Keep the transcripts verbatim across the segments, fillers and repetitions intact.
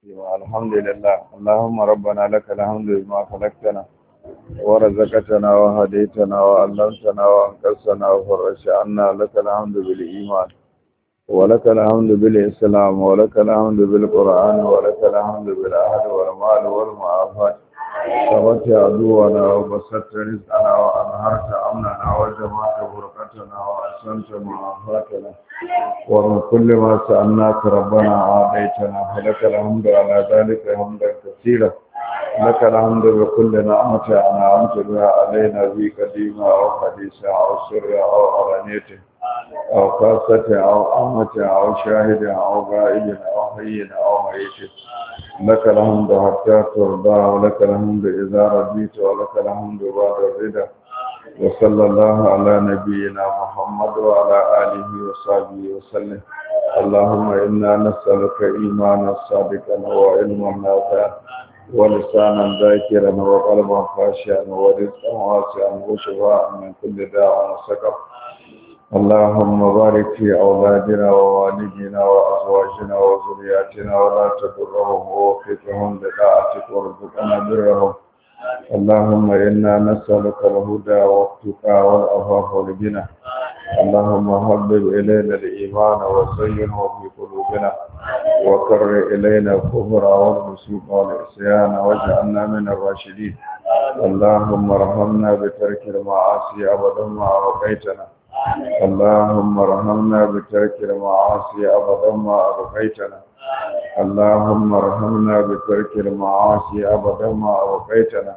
الحمد لله اللهم ربنا لك الحمد بما خلقتنا ورزقتنا وهديتنا وعلمتنا وانقذتنا وفرجت عنا. لك الحمد بالإيمان ولك الحمد بالإسلام ولك الحمد بالقرآن ولك الحمد بالأهل والمال والمعافاة. ثبت عدونا وبسطت رزقنا وأظهرت أمننا وجمعت بركتنا وأحسنت معافاتنا. ومن كل ما سألناك ربنا عاديتنا. فلك الحمد على ذلك حمدا كثيرا. لك الحمد بكل نعمة أنعمت بها علينا في قديمة أو حديثة أو سر أو علانية أو خاصة أو عامة أو شاهد أو غائب أو حي أو ميت. لك الحمد حتى ترضى ولك الحمد إذا رضيت ولك الحمد بعد الرضا. وصلى الله على نبينا محمد وعلى آله وصحبه وسلم. اللهم إنا نسألك إيمانا صادقا وعلما نافعا ولسانا ذاكرا وقلبا خاشعا ورزقا واسعا وشفاء من كل داء وسقم. اللهم بارك في أولادنا ووالدنا وأزواجنا وذرياتنا ولا تضرهم ووفقهم لطاعتك وارزقنا برهم. اللهم إنا نسألك الهدى والتقى والعفاف والغنى. اللهم حبب إلينا الإيمان وزينه في قلوبنا وكرر إلينا الكفر والفسوق والعصيان واجعلنا من الراشدين. اللهم ارحمنا بترك المعاصي أبدا ما أبقيتنا. اللهم ارحمنا بترك المعاصي أبدا ما أبقيتنا. اللهم ارحمنا بترك المعاصي أبدا ما أبقيتنا.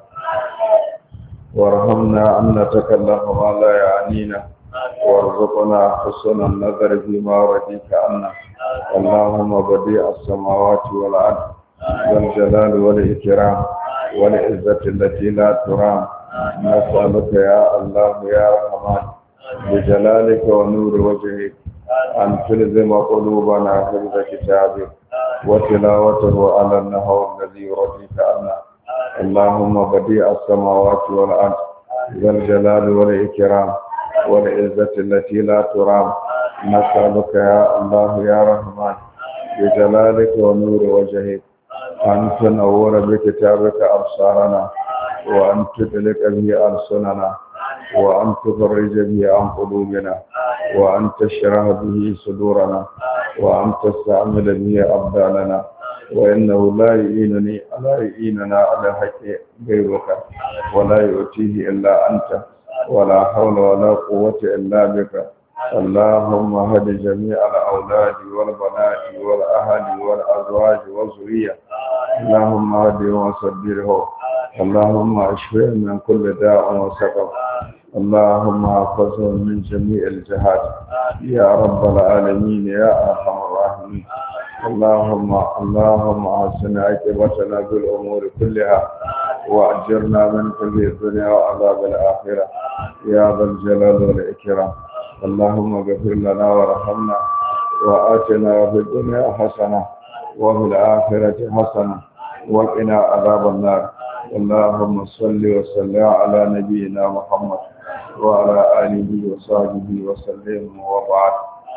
وارحمنا أن نتكلم ما لا يعنينا وارزقنا حسن النظر فيما رضيك عنا. اللهم بديع السماوات والأرض ذا الجلال والإكرام والعزة التي لا ترام. نسألك يا الله يا رحمن بجلالك ونور وجهك أن تلزم قلوبنا حفظ كتابك وتلاوته على النحو الذي رضيك عنا. اللهم بديع السماوات والأرض ذا الجلال والإكرام والعزة التي لا ترام. نسألك يا الله يا رحمن بجلالك ونور وجهك أن تنور بكتابك أبصارنا وأن تدلك به ألسننا وأن تفرج به عن قلوبنا وأن تشرح به صدورنا وأن تستعمل به أبداننا. وإنه لا يعينني لا يعيننا على حق غيرك ولا يؤتيه إلا أنت ولا حول ولا قوة إلا بك. اللهم هد جميع الأولاد والبنات والأهل والأزواج والذرية. اللهم هدهم وصبرهم. اللهم اشفهم من كل داء وسقم. اللهم احفظهم من جميع الجهات يا رب العالمين يا ارحم الراحمين. اللهم اللهم احسن عاقبتنا بالامور كلها واجرنا من كل الدنيا وعذاب الاخره يا ذا الجلال والاكرام. اللهم اغفر لنا وارحمنا وآتنا في الدنيا حسنه وفي الاخره حسنه وقنا عذاب النار. اللهم صل وسلم على نبينا محمد وعلى آله وصحبه وسلم وبعد.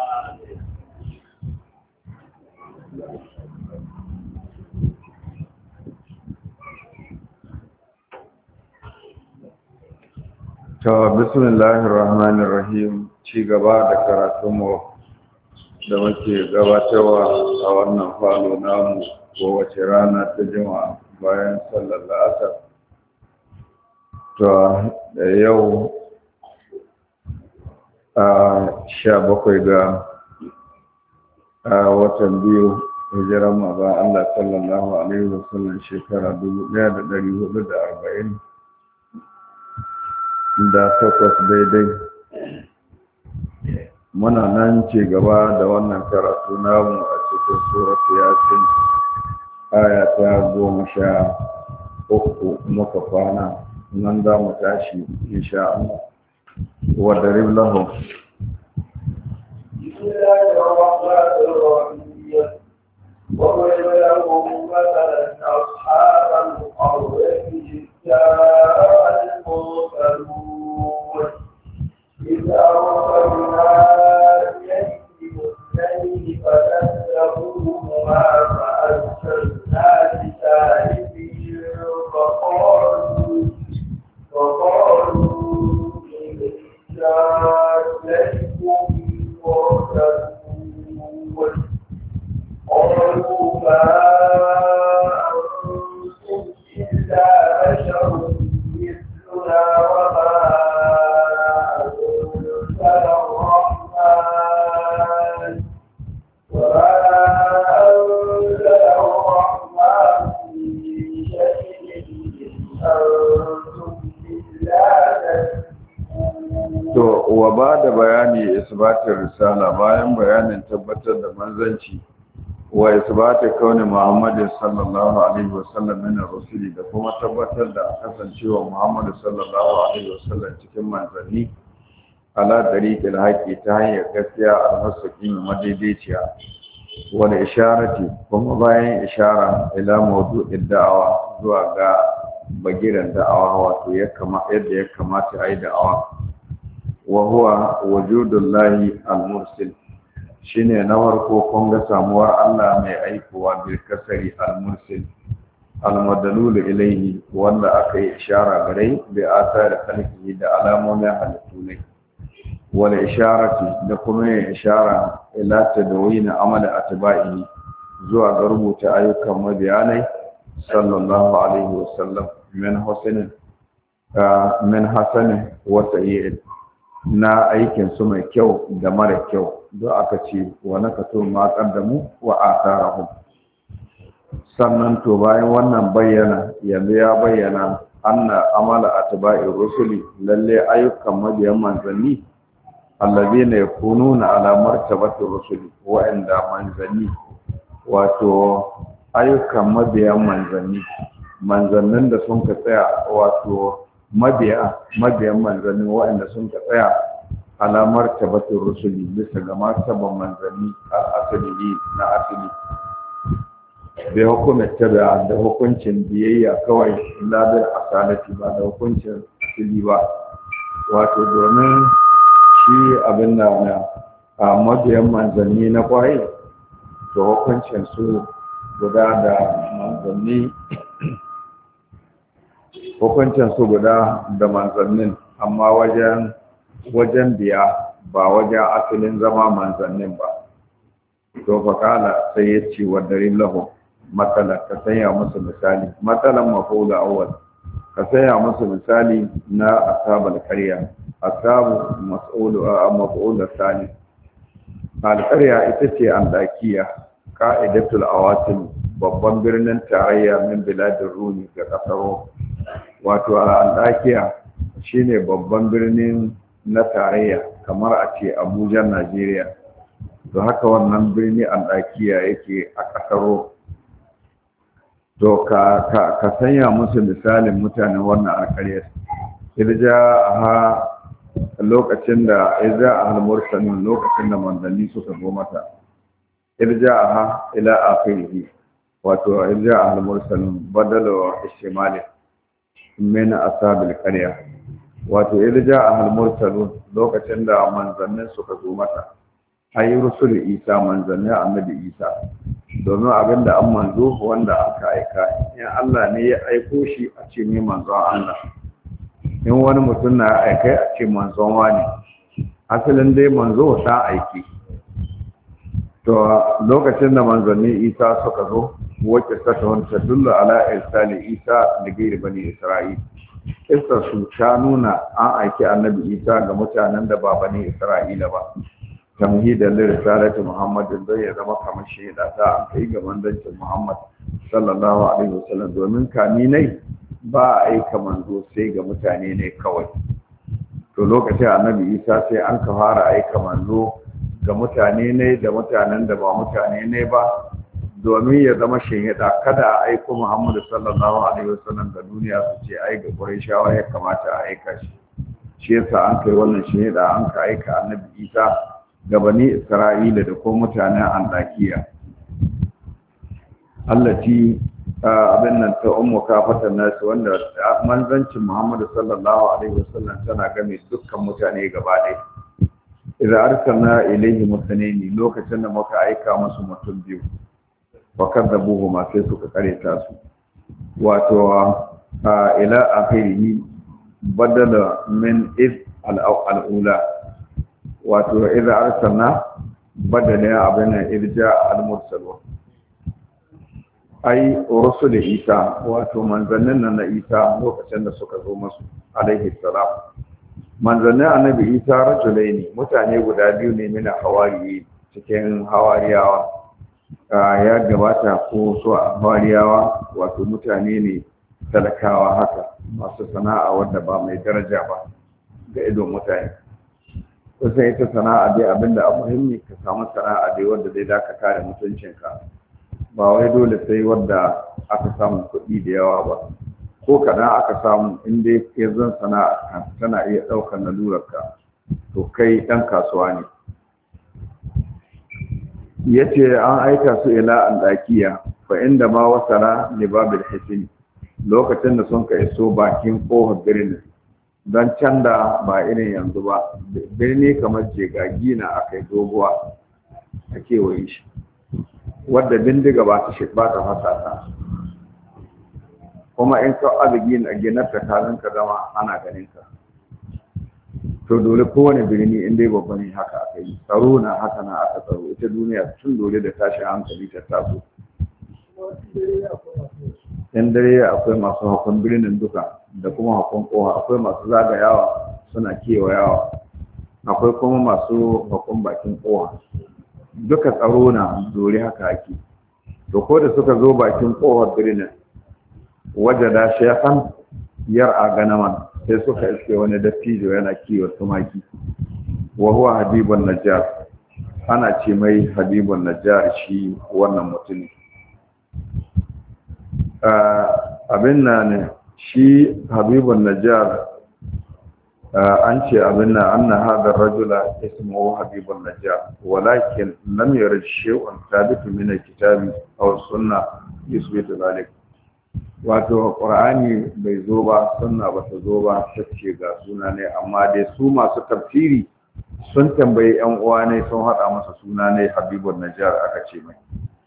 To bismillahir rahmanir rahim. Ci gaba da karatunmu da muke gabatarwa a wannan falo namu kowace rana ta juma'a bayan sallar la'asar. To da yau a sha bakwai ga watan biyu hijiran maza Allah sallallahu alaihi wasallam shekara dubu ɗaya da ɗari hudu da arba'in da takwas daidai. Muna nan ci gaba da wannan karatu namu a cikin suratu yasin aya ta goma sha uku muka kwana nan za mu tashi insha Allah. وضرب لهم بسم الله الرحمن الرحيم وضرب لهم مثلا أصحاب القرية إذ جاء المرسلون إذ أرسلنا إليهم اثنين فكذبوهما فأرسلنا فقالوا فقالوا إنا إليكم مرسلون قالوا ما أنتم إلا بشر مثلنا وما أنزل الرحمن وما أنزل الرحمن من شيء أنتم إلا to wa ba da bayani isbatin risala bayan bayanin tabbatar da manzanci wa isbatin kauni Muhammadin sallallahu alaihi wasallam min rasuli da kuma tabbatar da kasancewa Muhammadu sallallahu alaihi wasallam cikin manzanni ala dariqil haqi ta hanyar gaskiya al-mustaqim madaidaiciya wal isharati kuma bayan ishara ila mawdu'id da'awa zuwa ga bagiran da'awa wato ya kama yadda ya kamata a yi da'awa wa huwa wujudullahi al-mursil shine na farko kun ga samuwar Allah mai aikowa bil kasari al-mursil al-madlul ilayhi wanda aka yi ishara gare bi asar khalqihi da alamomin halittu ne wal isharati da kuma yin ishara ila tadawina amali atba'ihi zuwa ga rubuta ayyukan mabiyanai sallallahu alaihi wasallam min hasanin min hasanin wa sayyi'in na aikin su mai kyau da mara kyau don aka ce wa nakatu ma qaddamu wa atharahum sannan to bayan wannan bayyana yanzu ya bayyana anna amala atba'i rusuli lalle ayyukan mabiyan manzanni allazina yakununa ala martabati rusuli wa inda manzanni wato ayyukan mabiyan manzanni manzannin da sun ka tsaya wato mabiya mabiyan manzanni waɗanda sun ka tsaya alamar tabbatin rusuli bisa ga martaban manzanni a asali na asali bai hukumar tabi'a da hukuncin biyayya kawai labar asalati ba da hukuncin asali ba wato domin shi abin da na a mabiyan manzanni na kwaye da hukuncin su guda da manzanni hukuncin su guda da manzannin amma wajen wajen biya ba wajen asalin zama manzannin ba to fakala sai ya ce wa darin lahu matsala ka sanya musu misali matsalan mafula awwal ka sanya musu misali na ashabal qarya asabu mas'ulu a maf'ul thani al-qarya ita ce andakiya qa'idatul awasim babban birnin tarayya min biladin rumi ga kasar wato al'adakiya shine babban birnin na tarayya kamar a ce abuja najeriya to haka wannan birni al'adakiya yake a kasar to ka ka ka sanya musu misalin mutanen wannan alƙaryar irja ha lokacin da irja al mursalin lokacin da manzanni suka zo mata irja ha ila akhirih wato irja al mursalin badala ishtimali min asabil qarya wato irja al mursalun lokacin da manzannin suka zo mata ayi rusul isa manzanni annabi isa domin abinda an manzo wanda aka aika in Allah ne ya aiko shi a ce mai manzon Allah in wani mutum na aika a ce manzon wani asalin dai manzo ta aiki to lokacin da manzanni isa suka zo wacce ta wanta dulla ala irsali isa da gairi bani isra'il kissa su ta nuna an aiki annabi isa ga mutanen da ba bani isra'ila ba tamhidan lirisalati muhammadin don ya zama kamar shaida ta an kai ga mandancin muhammad sallallahu alaihi wasallam domin kaminai ba a aika manzo sai ga mutane ne kawai to lokacin annabi isa sai an ka fara aika manzo ga mutane ne da mutanen da ba mutane ne ba domin ya zama shaida kada a aiko muhammadu sallallahu alaihi wasallam ga duniya su ce ai ga qurayshawa ya kamata a aika shi shi yasa an kai wannan shaida an ka aika annabi isa ga bani isra'ila da ko mutanen andakiya allati abin nan ta ummu kafatan nasu wanda manzancin muhammadu sallallahu alaihi wasallam tana game dukkan mutane gaba ɗaya idan arsalna ilaihi mutanaini lokacin da muka aika musu mutum biyu fa kadzabuhu ma sai suka kareta su wato ila akhirihi badala min is al-ula wato idza arsalna badala abana irja al-mursalun ai rusul Isa wato manzannin nan na Isa lokacin da suka zo masu alaihi salam manzannin annabi Isa rajulaini mutane guda biyu ne mina hawari cikin hawariyawa ya gabata ko so hawariyawa wato mutane ne talakawa haka masu sana'a wanda ba mai daraja ba ga idon mutane kusan ita sana'a dai abinda a muhimmi ka samu sana'a dai wanda zai daka kare mutuncinka ba wai dole sai wadda aka samu kuɗi da yawa ba ko kaɗan aka samu inda ya zan sana'a tana iya ɗaukar lalurarka to kai ɗan kasuwa ne ya ce an aika su ila andakiya fa inda ma wasara ne babil hisin lokacin da sun ka iso bakin ƙofar birnin don can da ba irin yanzu ba birni kamar jegagi na aka yi doguwa a kewaye shi wadda bindiga ba ta shi ba ta fasa ta kuma in ka arziki na ginar ta kalin ka zama ana ganin ka to dole kowane birni in dai babba ne haka aka yi tsaro na haka na aka tsaro ita duniya tun dole da tashin hankali ta taso in dare akwai masu hakon birnin duka da kuma hakon kowa akwai masu zagayawa suna kewayawa akwai kuma masu hakon bakin kowa duka tsaro na dole haka ake to ko da suka zo bakin kowar birnin wajada shekhan yar a ganaman sai suka iske wani dattijo yana kiwon tumaki wa huwa habibun najjar ana ce mai habibun najjar shi wannan mutum abin na ne shi habibun najjar an ce abin na anna hada rajula ismuhu habibun najjar walakin lam yarid shay'un thabit min alkitabi aw sunnah yusbitu dhalik wato qur'ani bai zo ba sunna ba ta zo ba tace ga suna ne amma dai su masu tafsiri sun tambayi yan uwa ne sun hada masa suna ne habibun najjar aka ce mai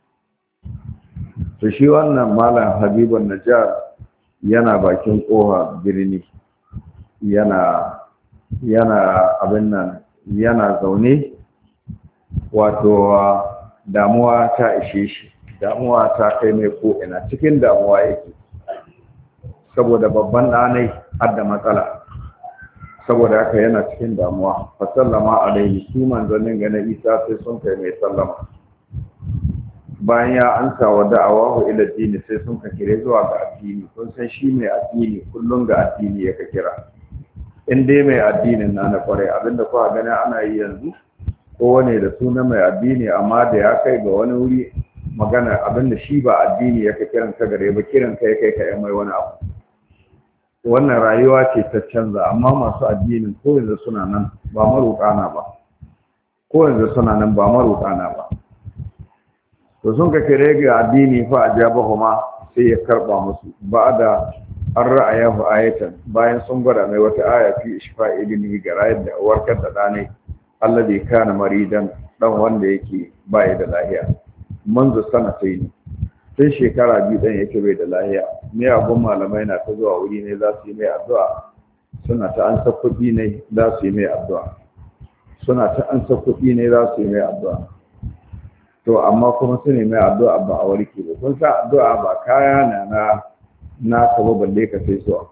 to shi wannan malam habibun najjar yana bakin koha birni yana yana abin nan yana zaune wato damuwa ta ishe shi damuwa ta kai mai ko ina cikin damuwa yake saboda babban ɗanai har da matsala saboda haka yana cikin damuwa fa sallama alaihi su manzannin ga na Isa sai sun kai mai sallama bayan ya ansa wa da'awahu ila dini sai sun ka kire zuwa ga addini kun san shi mai addini kullum ga addini ya ka kira in dai mai addinin na na kware abinda kuka gani ana yi yanzu kowane da suna mai addini amma da ya kai ga wani wuri magana abinda shi ba addini ya ka kiran ka gare ba kiran kai kai ka mai wani abu wannan rayuwa ce ta canza amma masu addinin ko yanzu suna nan ba maruƙana ba ko yanzu suna nan ba maruƙana ba to sun ka kire ga addini fa ajabahuma sai ya karba musu ba da an ra'ayahu ayatan bayan sun gwada mai wata aya fi ishfa'i ibnihi ga rayar da warkar da dane alladhi kana maridan dan wanda yake bai da lahiya manzo sanataini tun shekara biyu dan yake bai da lahiya me abun malamai na ta zuwa wuri ne za su yi mai addu'a suna ta ansa kuɗi ne za su yi mai addu'a suna ta ansa kuɗi ne za su yi mai addu'a to amma kuma su ne mai addu'a ba a warke ba kun sa addu'a ba kaya na na na kaba balle ka sai so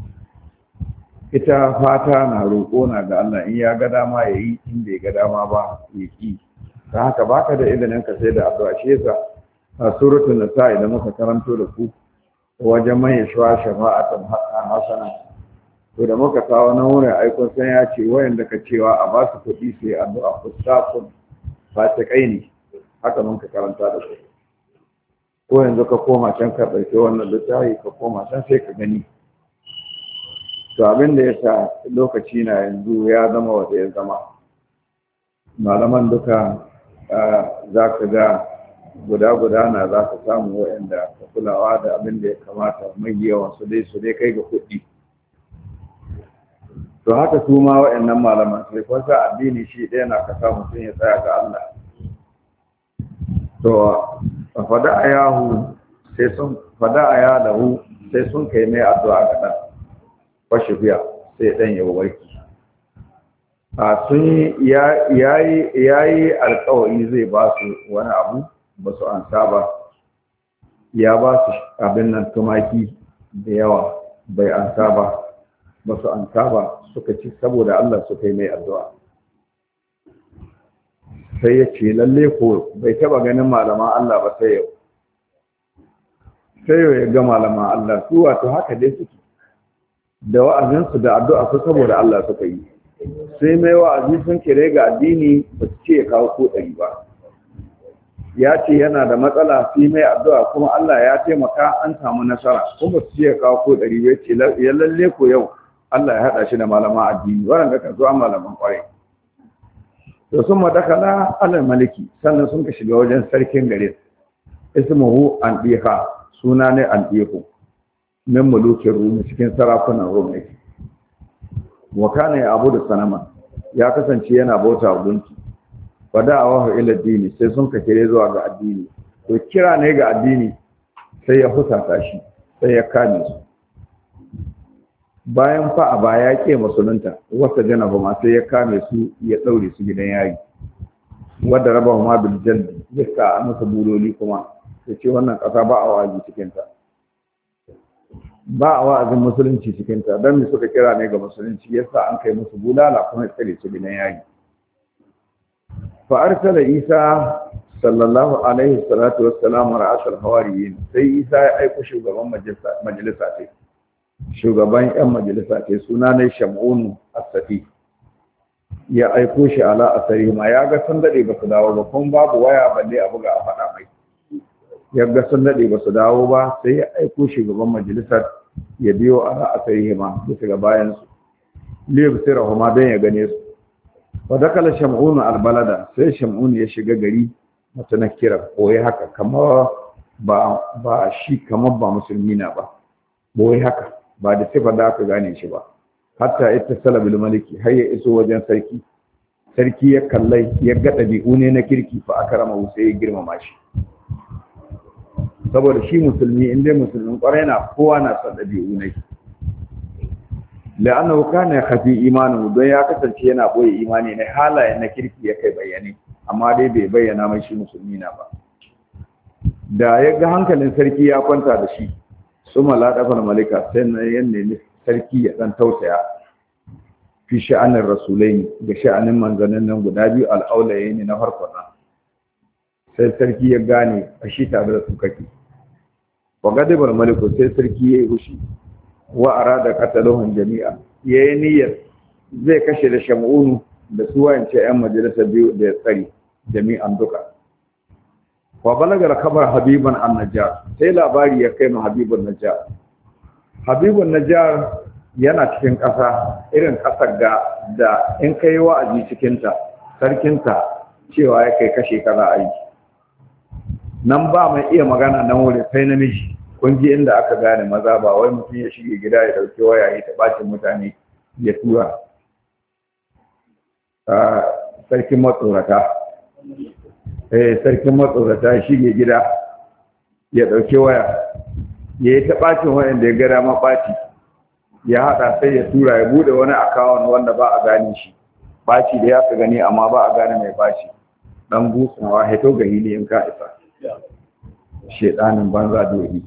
ita fata na roƙo na ga Allah in ya ga dama yayi in bai ga dama ba ya ki ta haka baka da izinin ka sai da addu'a shi yasa a suratul nisa idan muka karanto da ku wajen mai shuwa shafa'atan hasana to da muka kawo nan wurin aikon san ya ce wayanda ka cewa a ba su kuɗi su yi addu'a fustaqun fasikai ne haka mun ka karanta da su ko yanzu ka koma can ka ɗauki wannan littafi ka koma can sai ka gani to abin da yasa lokaci na yanzu ya zama wanda ya zama malaman duka za ka ga guda-guda na za ka samu waɗanda ka kulawa da abin da ya kamata mai yawan su dai su dai kai ga kuɗi to haka su ma waɗannan malaman sai kwasa addini shi ɗaya na ka samu sun ya tsaya ga Allah to fada ayahu sai sun fada aya lahu sai sun kai mai addu'a ga dan fashifiya sai dan ya warki a sun ya yayi yayi alƙawari zai ba su wani abu ba su ansa ba ya ba su abin nan tumaki da yawa bai ansa ba ba su ansa ba suka ci saboda Allah suka yi mai addu'a sai ya ce lalle ko bai taba ganin malaman Allah ba sai yau sai yau ya ga malaman Allah su wato haka dai suke da wa'azinsu da addu'a su saboda Allah suka yi sai mai wa'azi sun kire ga addini ba su ce ya kawo ko ɗari ba ya ce yana da matsala sai mai addu'a kuma Allah ya taimaka an samu nasara kuma su ce ya kawo ko ɗari ba ce ya lalle ko yau Allah ya haɗa shi da malaman addini waɗanda ka zuwa malaman ƙwarai to sun madakala alal maliki sannan sun ka shiga wajen sarkin garin ismuhu an ɗiha suna ne an ɗihu min mulukin rumi cikin sarakunan rumi wa kana ya abu da sanama ya kasance yana bauta wa gunki wada a wahu ila dini sai sun ka kire zuwa ga addini to kira ne ga addini sai ya husata shi sai ya kame su bayan fa a baya ke musulunta wata janaba ma sai ya kame su ya daure su gidan yari wadda raba ma bil jaldi ya sa masa buloli kuma sai ce wannan kasa ba a wa'azi cikin ta ba a wa'azin musulunci cikin ta dan me suka kira ne ga musulunci yasa an kai musu bulala kuma tsare su gidan yari fa arsala isa sallallahu alaihi salatu wassalam ra'asul hawariyin sai isa ya aika shugaban majalisa majalisa ce shugaban yan majalisa ce suna ne shamun as-safi ya aiko shi ala asari ma ya ga sun dade ba su dawo ba kuma babu waya balle a buga a faɗa mai ya ga sun dade ba su dawo ba sai ya aiko shugaban majalisar ya biyo ala asari ma bisa ga bayan su liyab sirahu ma dan ya gane su wa dakala shamun al-balada sai shamun ya shiga gari mutanakira koyi haka kamar ba ba shi kamar ba musulmi na ba boye haka ba da sifa da aka gane shi ba hatta ita salabil maliki har ya iso wajen sarki sarki ya kallai ya ga dabi'u ne na kirki fa akrama sai ya girmama shi saboda shi musulmi inda musulmin kwarai na kowa na son dabi'u ne la'annahu kana khafi imanu don ya kasance yana boye imani ne halayen na kirki ya kai bayani amma dai bai bayyana mai shi musulmi na ba da ya ga hankalin sarki ya kwanta da shi su malaɗafar malika sai na yan nemi sarki ya ɗan tausaya fi sha'anin rasulai ga sha'anin manzannin nan guda biyu al'aulaye ne na farko na sai sarki ya gane a shi tare da su kake wa gadibar maliku sai sarki ya yi hushi wa arada qataluhum jami'a yayi niyyar zai kashe da shamunu da su wayance yan majalisa biyu da ya tsari jami'an duka wa balagar kabar habiban an-najjar sai labari ya kai ma habibun najjar habibun najjar yana cikin ƙasa irin ƙasar ga da in kai wa'azi cikin ta sarkin ta cewa ya kai kashe kaza aiki nan ba mai iya magana nan wuri sai namiji kun ji inda aka gane maza ba wai mutum ya shige gida ya dauki waya ya tabacin mutane ya tura sarkin matsorata eh sarkin matsorata shige gida ya dauke waya ya yi ta bacin wayan da ya gara ma baci ya hada sai ya tura ya bude wani account wanda ba a gane shi baci da ya ka gani amma ba a gane mai baci dan busawa heto ga hili in ka isa shedanin banza dori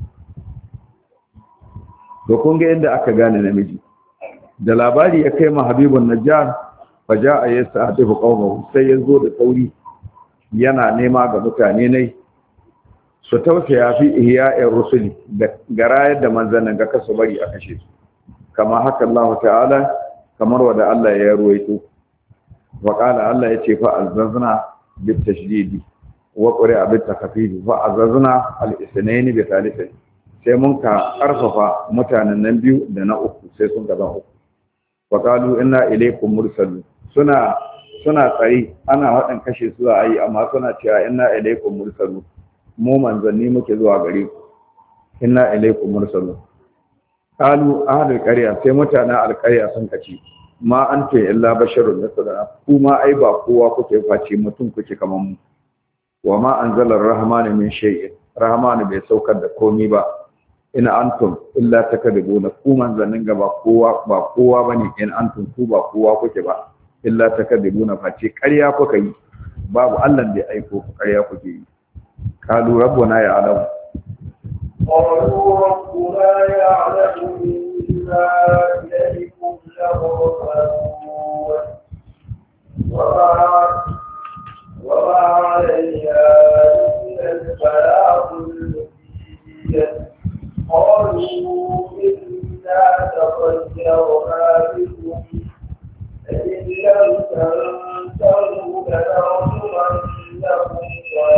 to kun ga inda aka gane namiji da labari ya kai ma habibun najjar faja'a yasa'atu qawmuhu sai ya zo da sauri yana nema ga mutane ne su tausaya fi ihya'ir rusuli ga rayar da manzannin ga kasu bari a kashe su kama haka Allah ta'ala kamar wanda Allah ya ruwaito wa qala Allah yace fa azzazna bit tashdidi wa qari'a bit takhfif fa azzazna al isnayn bi thalithayn sai mun ka karfafa mutanen nan biyu da na uku sai sun gaza uku wa qalu inna ilaykum mursalun suna suna tsari ana wadan kashe su a yi amma suna cewa inna ilaykum mursalun mu manzanni muke zuwa gare ku inna ilaykum mursalun qalu ahlul qarya sai mutanen alqarya sun kace ma anta illa basharun mithluna kuma ai ba kowa kuke face mutum kuke kaman mu wa ma anzala ar-rahmanu min shay'in rahmanu bai saukar da komai ba in antum illa takadibuna ku manzannin gaba kowa ba kowa bane in antum ku ba kowa kuke ba illa takadibuna face ƙarya kuka yi babu Allah da ya aiko ku ƙarya kuke yi qalu rabbuna ya'lamu قالوا ربنا يعلم إنا إليكم لمرسلون وما وما علينا إلا البلاغ المبين قالوا إنا تطيرنا بكم لئن لم تنتهوا لنرجمنكم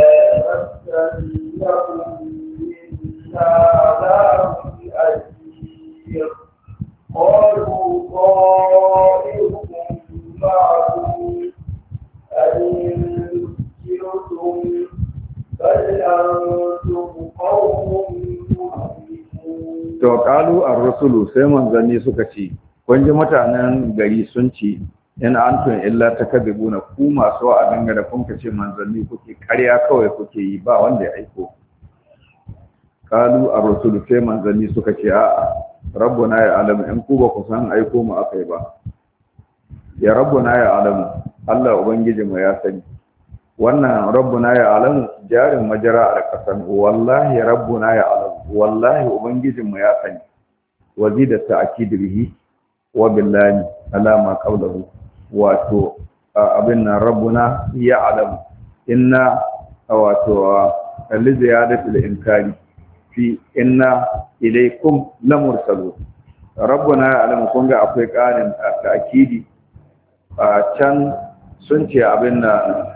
وليمسنكم عذاب أليم قالوا طائركم معكم أئن ذكرتم بل أنتم قوم مسلمون. To kalu ar-rusulu sai manzanni suka ce kun ji mutanen gari sun ce in antum illa takadibuna ku masu wa'adin da kun ce manzanni kuke ƙarya kawai kuke yi ba wanda ya aiko kalu ar-rusul sai manzanni suka ce a'a rabbuna ya alamu in ku ba ku san aiko mu akai ba ya rabbuna ya alamu Allah ubangiji mu ya sani wannan rabbuna ya alamu jarin majara al-qasan wallahi rabbuna ya alamu wallahi ubangiji mu ya sani wazida ta'kid bihi wa billahi alama qawluhu wato abin nan rabbuna ya alamu inna wato al-ziyadatu al-inkari fi inna ilaikum lamursalun rabbuna ya'lamu kun ga akwai ƙarin ta'kidi a can sun ce abin nan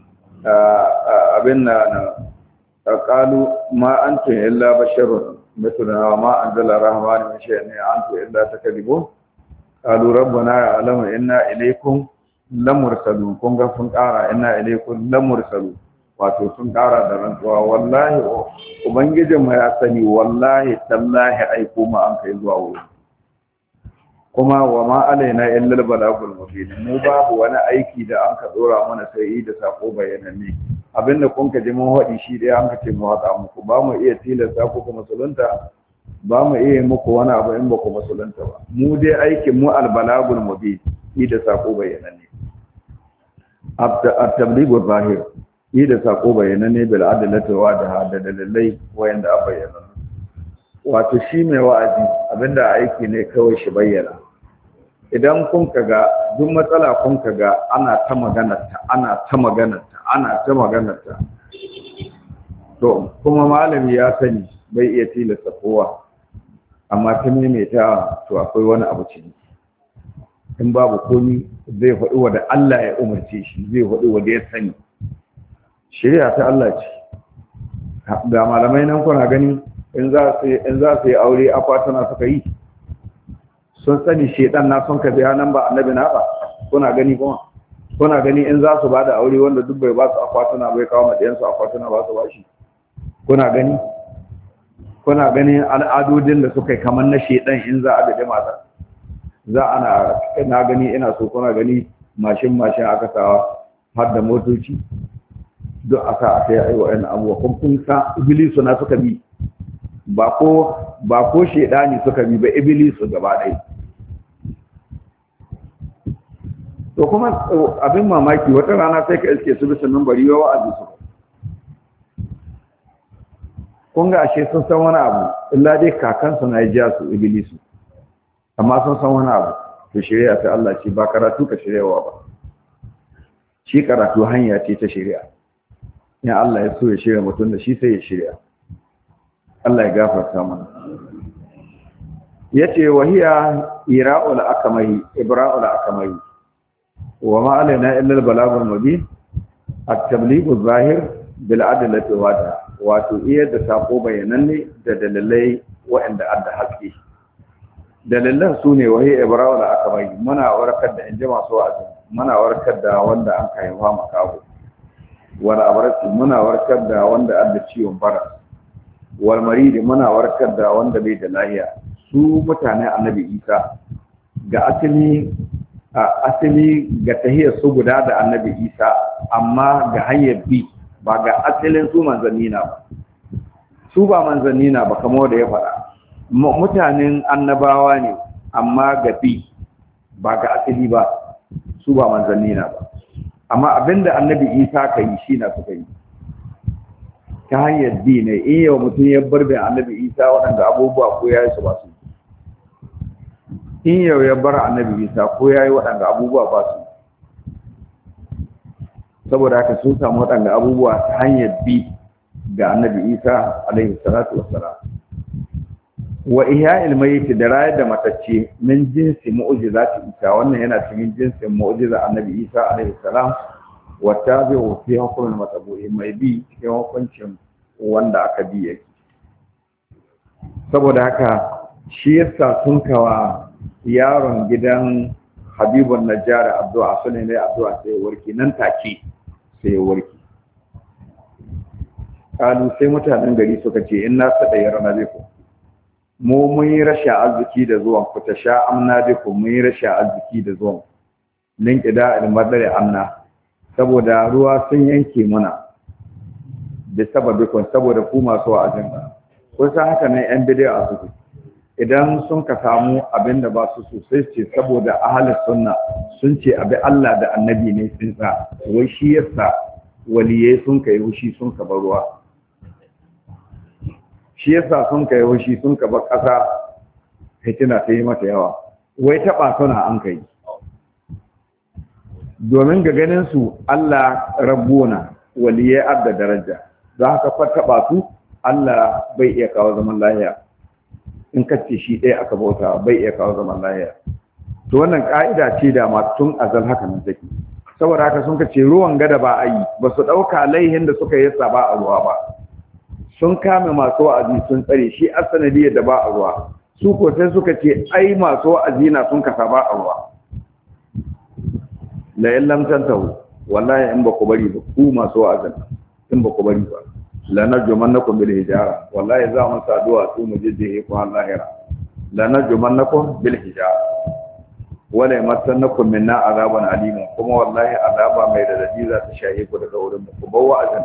abin nan qalu ma antum illa basharun mithluna wa ma anzala rahmanu min shay'in antum illa takdibun qalu rabbuna ya'lamu inna ilaikum lamursalun kun ga sun ƙara inna ilaikum lamursalun wato sun ƙara da rantsuwa wallahi ubangijin mu ya sani wallahi tallahi aiko mu an kai zuwa wuri kuma wa ma alaina illa balagul mubin mu babu wani aiki da an ka dora mana sai yi da sako bayananne abinda kun ka ji mun hadi shi dai an ka ce mu haka muku ba mu iya tilasta ku ku musulunta ba mu iya muku wani abu in ba ku musulunta ba mu dai aikin mu al balagul mubin yi da sako bayananne at-tablighu zahir yi da sako bayananne bil adalati wa da da dalilai wayanda a bayyana wato shi mai wa'azi abinda aiki ne kawai shi bayyana idan kun kaga duk matsala kun kaga ana ta maganar ta ana ta maganar ta ana ta maganar ta to kuma malami ya sani bai iya tilasta kowa amma ta maimaita to akwai wani abu cikin in babu komi zai faɗi wa da Allah ya umarce shi zai faɗi wa da ya sani shari'a ta Allah ce ga malamai nan kuna gani in za su in za su yi aure akwatuna suka yi sun sani shedan na son ka biya nan ba annabi na ba kuna gani kuma kuna gani in za su bada aure wanda duk bai ba su akwatuna bai kawo madiyan su akwatuna ba su bashi kuna gani kuna gani al'adodin da suka yi kamar na shedan in za a dade mata za ana na gani ina so kuna gani mashin mashin aka sawa har da motoci duk aka aka yi aiwa ɗan abuwa kun kun sa ibilisu na suka bi ba ko ba ko shedani suka bi ba ibilisu gaba ɗaya to kuma abin mamaki wata rana sai ka iske su bisa nan bari yawa wa'azi su kun ga ashe sun san wani abu illa dai kakansu na jiya su ibilisu amma sun san wani abu to shari'a ta Allah ce ba karatu ka shiryawa ba shi karatu hanya ce ta shari'a ya Allah ya so ya shirya mutum da shi sai ya shirya Allah ya gafarta mana yace wahiya ira'ul akamai ibra'ul akamai wa ma alaina illa al-balagul mubin at-tablighu zahir bil adlati wada wato iya da sako bayananne da dalilai waɗanda adda haske dalilan su ne wahiya ibra'ul akamai muna warkar da inji masu wa'azi muna warkar da wanda an kai fa makaho wal abrasi muna warkar da wanda adda ciwon bara wal maridi muna warkar da wanda bai da lahiya su mutane annabi Isa ga asali a asali ga tahiyar su guda da annabi Isa amma ga hanyar bi ba ga asalin su manzanni na ba su ba manzanni na ba kamar da ya faɗa mutanen annabawa ne amma gabi ba ga asali ba su ba manzanni na ba amma abinda annabi Isa ka yi shi na suka yi ta hanyar bi ne in yau mutum ya bar bin annabi Isa waɗanda abubuwa ko ya yi su ba su in yau ya bar annabi Isa ko ya yi waɗanda abubuwa ba su saboda haka sun samu waɗanda abubuwa ta hanyar bi ga annabi Isa alaihi salatu wassalam wa ihya'il mayyit da rayar da matacce min jinsi mu'jizati Isa wannan yana cikin jinsin mu'jiza annabi Isa alaihi salam wa tabi'u fi hukmil matabu'i mai bi cikin hukuncin wanda aka bi yake saboda haka shi yasa sun kawa yaron gidan Habibun Najjar addu'a sunan ne addu'a sai warki nan take sai warki kalu sai mutanen gari suka ce inna sadayyara nabiku mu mun yi rashin arziki da zuwan ku ta sha amna biku mun yi rashin arziki da zuwan nin kida al-madari anna saboda ruwa sun yanke muna da sababikon saboda ku masu wa'azin ba kun san haka ne yan bid'a suke idan sun ka samu abin da ba su sosai ce saboda ahlus sunna sun ce abi Allah da annabi ne sun sa wai shi yasa waliyai sun kai wushi sun ka bar ruwa shi yasa sun kai wushi sun ka bar ƙasa fitina ta yi mata yawa wai taɓa suna an kai domin ga ganin su Allah rabbuna waliyai adda daraja za ka taɓa su Allah bai iya kawo zaman lahiya in kace shi ɗaya aka bauta bai iya kawo zaman lahiya to wannan ka'ida ce da ma tun azal haka nan take saboda haka sun kace ruwan gada ba a yi ba su ɗauka laihin da suka yi ba a ruwa ba sun kame masu wa'azi sun tsare shi asanadiyar da ba a ruwa su ko sai suka ce ai masu wa'azi na sun kasa ba a ruwa la illam tantahu wallahi in ba ku bari ba ku masu wa'azin in ba ku bari ba la narjumannakum bil hijara wallahi za mu saduwa su mu jijjihe ku har lahira la narjumannakum bil hijara wala yamassannakum minna azaban alim kuma wallahi azaba mai radadi za ta shahe ku daga wurin mu ku bar wa'azin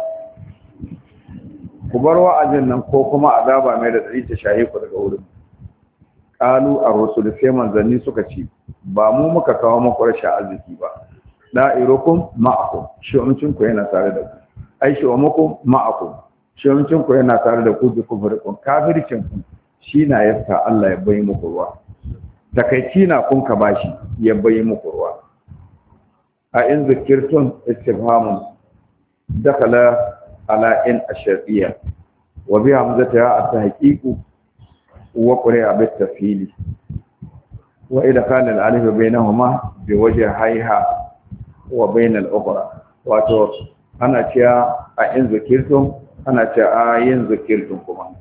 ku bar wa'azin nan ko kuma azaba mai radadi ta shahe ku daga wurin mu qalu ar-rusul sai manzanni suka ce ba mu muka kawo muku rashin arziki ba da'irukum ma'akum shi'uncin ku yana tare da ku ai shi'umukum ma'akum shi'uncin ku yana tare da ku bi kufurikun kafircin ku shi na yasa Allah ya bayi muku ruwa takaici na kun ka bashi ya bayi muku ruwa a in zikirtun istifhamun dakala ala in ashariyya wa bi hamzata at-tahqiqu wa qira'a bit tafhili wa idkhal al-alif bainahuma bi wajhi hayha wa bain al-ukhra wato ana cewa a in zikirtum ana cewa a yin zikirtum kuma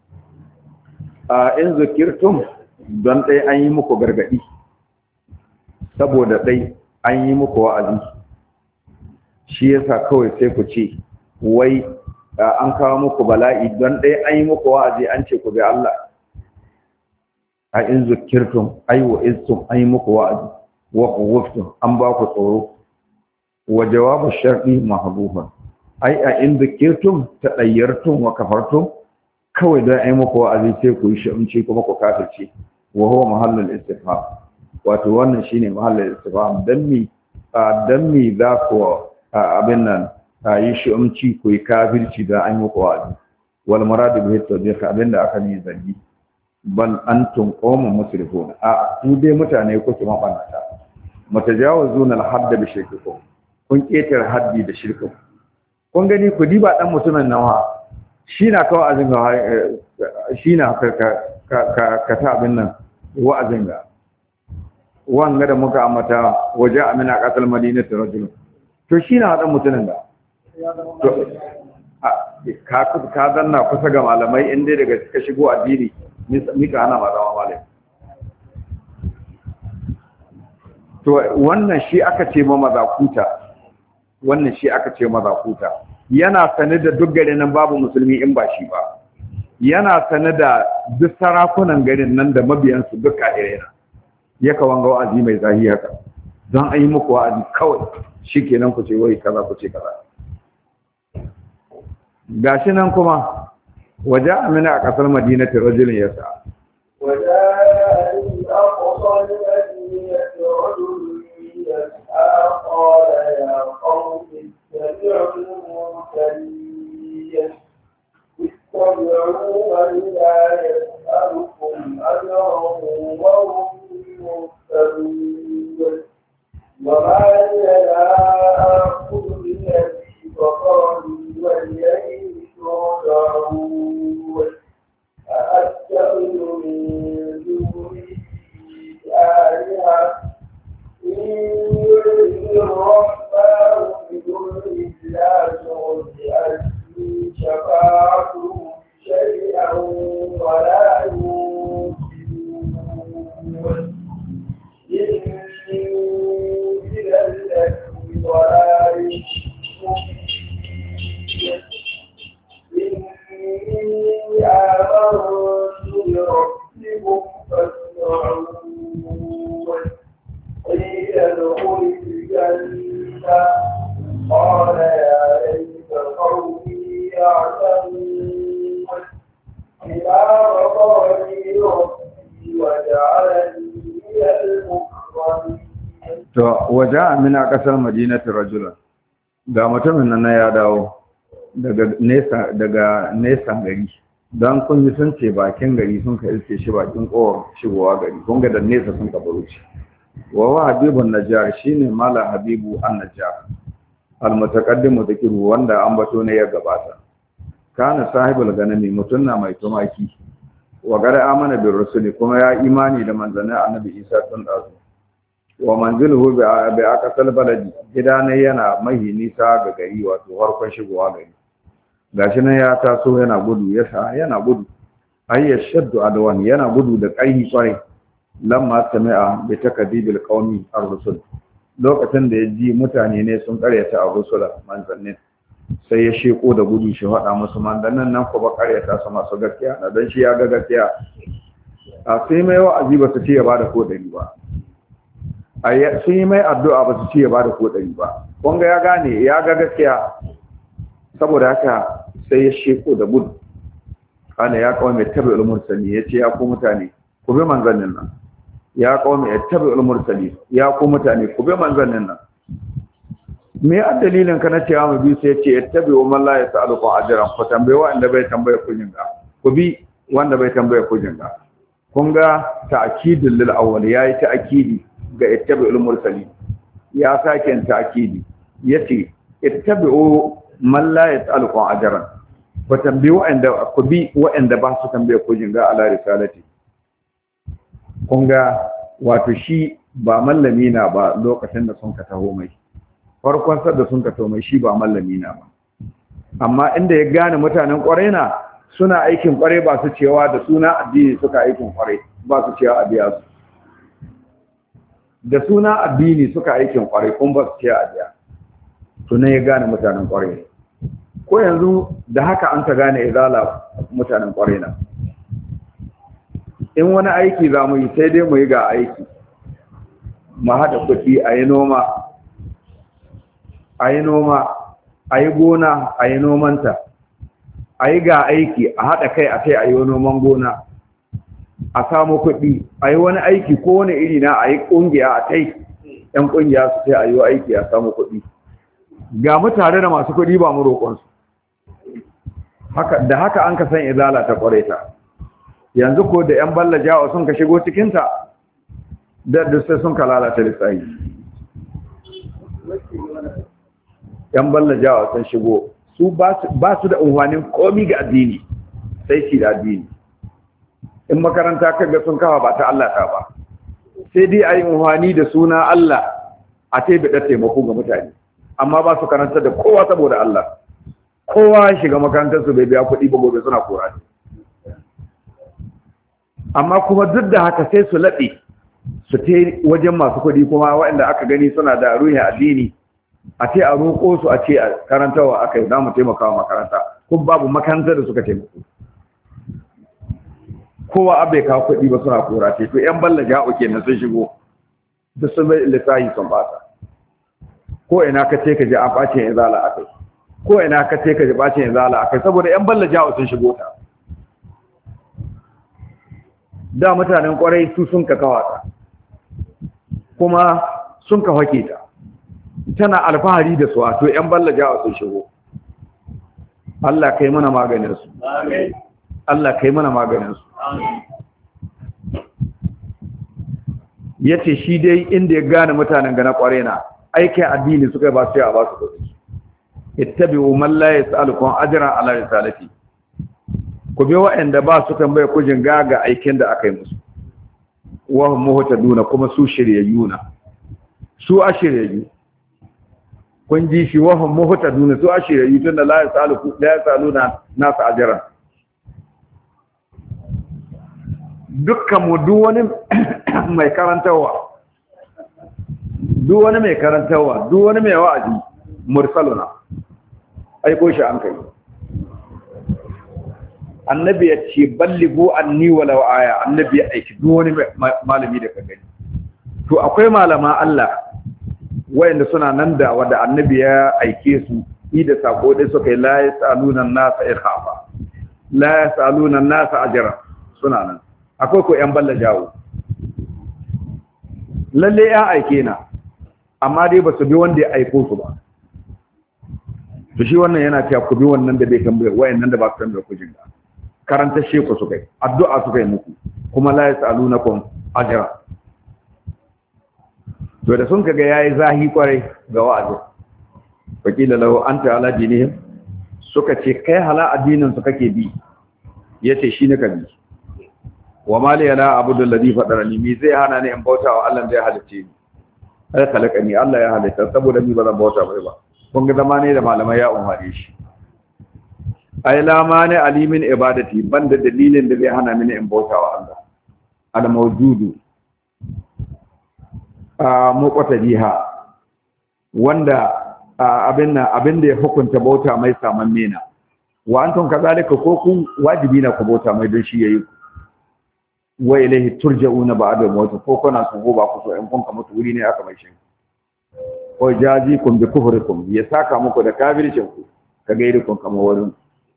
a in zikirtum don dai an yi muku gargadi saboda dai an yi muku wa'azi shi yasa kawai sai ku ce wai an kawo muku bala'i don dai an yi muku wa'azi an ce ku bi Allah a in zikirtum ay wa iztum an yi muku wa'azi wa khawftum an ba ku tsoro wa jawabu shar'i mahdhufan ai a in zikirtum tadayyartum wa kafartum kawai dan ai muku wa'azi sai ku yi shi'umci kuma ku kafirce wa huwa mahallul istifham wato wannan shine mahallul istifham dan mi dan mi za ku abin nan yi shi'umci ku yi kafirci da ai muku wa'azi wal murad bihi tawdih abinda aka yi zargi bal antum qawmun musrifun a ku dai mutane kuke mabannata mutajawizuna al-hadd bi shirkikum kun ketar haddi da shirkin kun gani ku diba dan mutumin nawa shi na kawo azin ga shi na ka ka ka ta abin nan wa'azin ga wanga da muka amata waje amina qatal madinatu rajul to shi na dan mutumin da to ka ka danna kusa ga malamai inda daga suka shigo addini mika ana ma zama malami to wannan shi aka ce ma mazakuta wannan shi aka ce mazakuta yana sane da duk garin nan babu musulmi in ba shi ba yana sane da duk sarakunan garin nan da mabiyansu duk kadirena ya ka wanga wa'azi mai zahi haka don an yi muku wa'azi kawai shikenan ku ce wai kaza ku ce kaza gashi nan kuma waje amina a kasar madina ta rajulun yasa وجاء من أقصى المدينة رجل يسعى قال يا قوم اتبعوا المرسلين اتبعوا من لا يسألكم أجرا وهم مهتدون وما لي لا آخذ بيدي فقالوا واليمين ترجعون أأتخذ من دونه آلهة إن يردني الرحمن بضر لا تغن عني شفاعتهم شيئا ولا ينقذون إني إلى الذي ضلال إني آمنت بربكم فاسمعون قيل ادخل الجنة قال يا ليت قومي يعلمون بما غفرني ربي وجعلني من المكرمين. to waje amina kasar madinatu rajulan ga mutumin nan ya dawo daga nesa daga nesan gari don kun yi sun ce bakin gari sun ka ilce shi bakin kowar shigowa gari kun ga da nesa sun ka baruci wa wa habibun najjar shine mala habibu an najjar almutaqaddimu dhikru wanda an bato ne ya gabata kana sahibul ganami mutunna mai tumaki wa gara amana bir rusuli kuma ya imani da manzanin annabi Isa tun dazu wa manziluhu bi aqsal baladi gidane yana mahi nisa ga gari wato harkon shigowa gari gashi nan ya taso yana gudu yasa yana gudu ayya shaddu adwan yana gudu da ƙarfi kwarai lamma sami'a bi takdibil qaumi ar-rusul lokacin da ya ji mutane ne sun karyata ar-rusula manzannin sai ya sheko da gudu shi faɗa musu manzannin nan ko ba karyata su masu gaskiya na dan shi ya ga gaskiya a sai mai wa'azi ba su ce ya bada ko dari ba ayya sai mai addu'a ba su ce ya bada ko dari ba kun ga ya gane ya ga gaskiya saboda haka sai ya sheko da gudu kana ya kawo mai tabi'ul mursali yace ya ku mutane ku bi manzannin nan ya kawo mai tabi'ul mursali ya ku mutane ku bi manzannin nan me a dalilin ka na cewa mu bi sai yace yattabi'u man la yas'alukum ajran ku tambaye wanda bai tambaye ku jinga ku bi wanda bai tambaye ku jinga kun ga ta'kidul lil awwal yayi ta'kidi ga yattabi'ul mursali ya sake ta'kidi yace ittabi'u man la yas'alukum ajran ku tambayi wa'anda ku bi wa'anda ba su tambaye ku jinga ala risalati kun ga wato shi ba mallami na ba lokacin da sun ka taho mai farkon sa da sun ka taho mai shi ba mallami na ba amma inda ya gane mutanen kwarai na suna aikin kwarai ba su cewa da suna addini suka aikin kwarai ba su cewa a biya su da suna addini suka aikin kwarai kun ba su cewa a biya sunan ya gane mutanen kwarai ko yanzu da haka an ta gane izala mutanen kwarai na in wani aiki za mu yi sai dai mu yi ga aiki mu haɗa kuɗi a yi noma a yi noma a yi gona a yi nomanta a yi ga aiki a haɗa kai a kai a yi noman gona a samu kuɗi a yi wani aiki ko wani iri na a yi ƙungiya a kai ‘yan ƙungiya su sai a yi aiki a samu kuɗi ga mu tare da masu kuɗi ba mu roƙonsu da haka an ka san izala ta ƙware ta yanzu ko da ‘yan balla jawa sun ka shigo cikinta da sai sun ka lalata lissahi ‘yan balla jawa sun shigo su ba su da unhwanin komi ga addini sai shi da addini in makaranta kaga sun kawa ba ta Allah ta ba sai dai a yi unhwani da suna Allah a taibida taimako ga mutane amma ba su karanta da kowa saboda Allah kowa shiga makarantar su bai biya kuɗi ba gobe suna kora ne amma kuma duk da haka sai su laɓe su te wajen masu kuɗi kuma waɗanda aka gani suna da ruhin addini a ce a roƙo su a ce a karantawa aka yi za mu taimaka wa makaranta kuma babu makarantar da suka taimako kowa abai kawo kuɗi ba suna kora ce to ‘yan balla ja'o kenan sun shigo duk sun bai lissahi sun bata ko ina ka ce ka ji an ɓace izala a kai ko ina ka ce ka ji bacin izala akai saboda yan balla jawo sun shigo ta da mutanen kwarai su sun ka kawata kuma sun ka hake ta tana alfahari da su to yan balla jawo sun shigo Allah kai mana maganin su amin Allah kai mana maganin su amin yace shi dai inda ya gane mutanen ga na kware na aikin addini suka ba su ya ba su kudi ittabi'u man la yas'alukum ajran ala risalati ku bi wa'anda ba su tambaya kujin gaga aikin da aka yi musu wa hum muhtaduna kuma su shiryayuna su ashiryayu kun ji shi wa hum muhtaduna su ashiryayu tunda la yas'aluku la yas'aluna nas ajran dukkan mu duk wani mai karantawa duk wani mai karantawa duk wani mai wa'azi mursaluna aiko shi an kai annabi ya ce ballighu anni walau aya annabi ya aiki duk wani malami da ka gani to akwai malama Allah wayanda suna nan da wanda annabi ya aike su yi da sako dai suka yi la yasaluna an-nasa ikhafa la yasaluna an-nasa ajra suna nan akwai ko yan balla jawo lalle ya aike na amma dai ba su bi wanda ya aiko su ba to shi wannan yana cewa ku bi wannan da bai tambaye wayannan da ba su tambaye ku jinga karanta sheku su kai addu'a su kai muku kuma la yasalunakum ajra to da sun kaga yayi zahi kwarai ga wa'azi wakila lahu anta ala dinihim suka ce kai hala addinin su kake bi yace shi ne kabi wa mali la abudul ladhi fadarani mi zai hana ni in bautawa Allah da ya halice ni ai khalaqani Allah ya halitta saboda ni ba zan bauta mai ba kun ga zama ne da malamai ya umare shi ai lama ne alimin ibadati banda dalilin da zai hana mini in bauta wa Allah al mawjudu a muqata biha wanda abin nan abin da ya hukunta bauta mai saman mena wa antum kazalika ko ku wajibi na ku bauta mai don shi yayi wa ilaihi turja'una ba'da mawt ko kuna so ba ku so in kun ka mutu wuri ne aka mai shi ko jazikum bi kufrikum ya saka muku da kafircin ku kaga irin kun kama wurin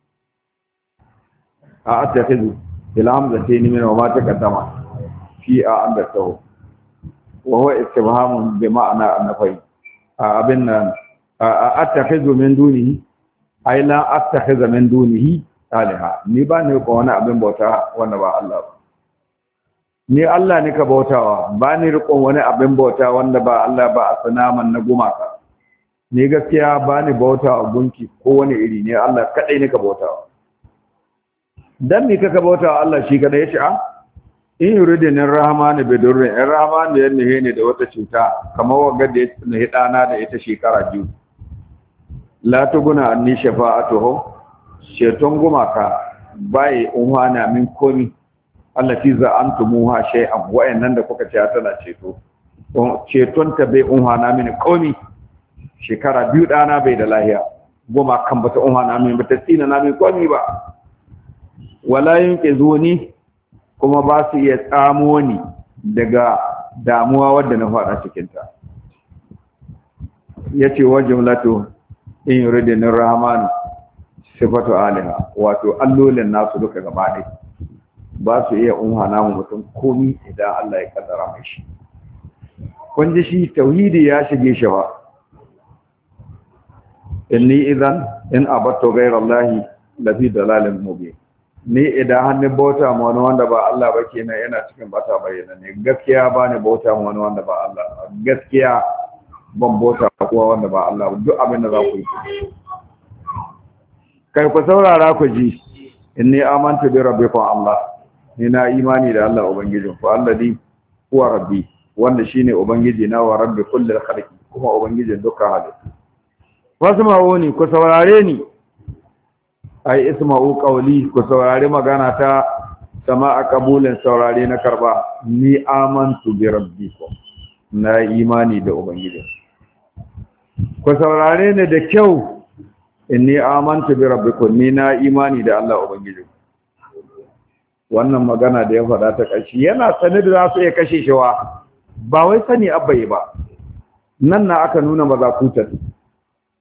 a attakhidhu ila hamzatayn min wa ma taqaddama fi a anda taw wa huwa istibhamun bi ma'ana an-nafai abin nan a attakhidhu min dunihi ay la attakhidhu min dunihi alaha ni ba ne ko wani abin bauta wanda ba Allah ba ni Allah ne ka bautawa ba ni riƙon wani abin bauta wanda ba Allah ba a sanaman na gumaka ni gaskiya ba ni bautawa gunki ko wani iri ne Allah kadai ne ka bautawa dan ni ka bautawa Allah shi kadai yace a in yuridin rahmanu bidurrin in rahmanu ya nihe ne da wata cuta kamar wanda da ya nihe dana da ita shekara biyu la tuguna anni shafa'atuhu sheton gumaka bai unwana min komi allati za'antumuha shay'an wa'annan da kuka ce tana ceto ceton ta bai unhana mini komi shekara biyu dana bai da lahiya goma kan bata unhana mini bata tsina na mini komi ba wala yunqizuni kuma ba su iya tsamo ni daga damuwa wadda na fada cikin ta yace wa jumlatu in yuridin rahman sifatu alaha wato allolin nasu duka gaba ɗaya ba su iya unhana mu mutum komi idan Allah ya kaddara mai shi kun ji shi tauhidi ya shige shi ba inni idan in abattu ghayra Allah la fi dalalin mubin ni idan hannun bauta mu wani wanda ba Allah ba kenan yana cikin bata bayyana ne gaskiya ba ni bauta mu wani wanda ba Allah gaskiya ban bauta kowa wanda ba Allah duk abin da za ku yi kai ku saurara ku ji inni amantu bi rabbikum Allah ni na imani da Allah ubangijin ku alladhi huwa rabbi wanda shine ubangiji na wa rabbi kulli khalqi kuma ubangijin dukkan halittu fasma'uni ku saurare ni ai isma'u qawli ku saurare magana ta sama'a qabulin saurare na karba ni amantu bi rabbikum na imani da ubangijin ku saurare ni da kyau inni amantu bi rabbikum ni na imani da Allah ubangijin wannan magana da ya faɗa ta ƙarshe yana sani da za su iya kashe shi wa ba wai sani abbai ba nan na aka nuna mazakutar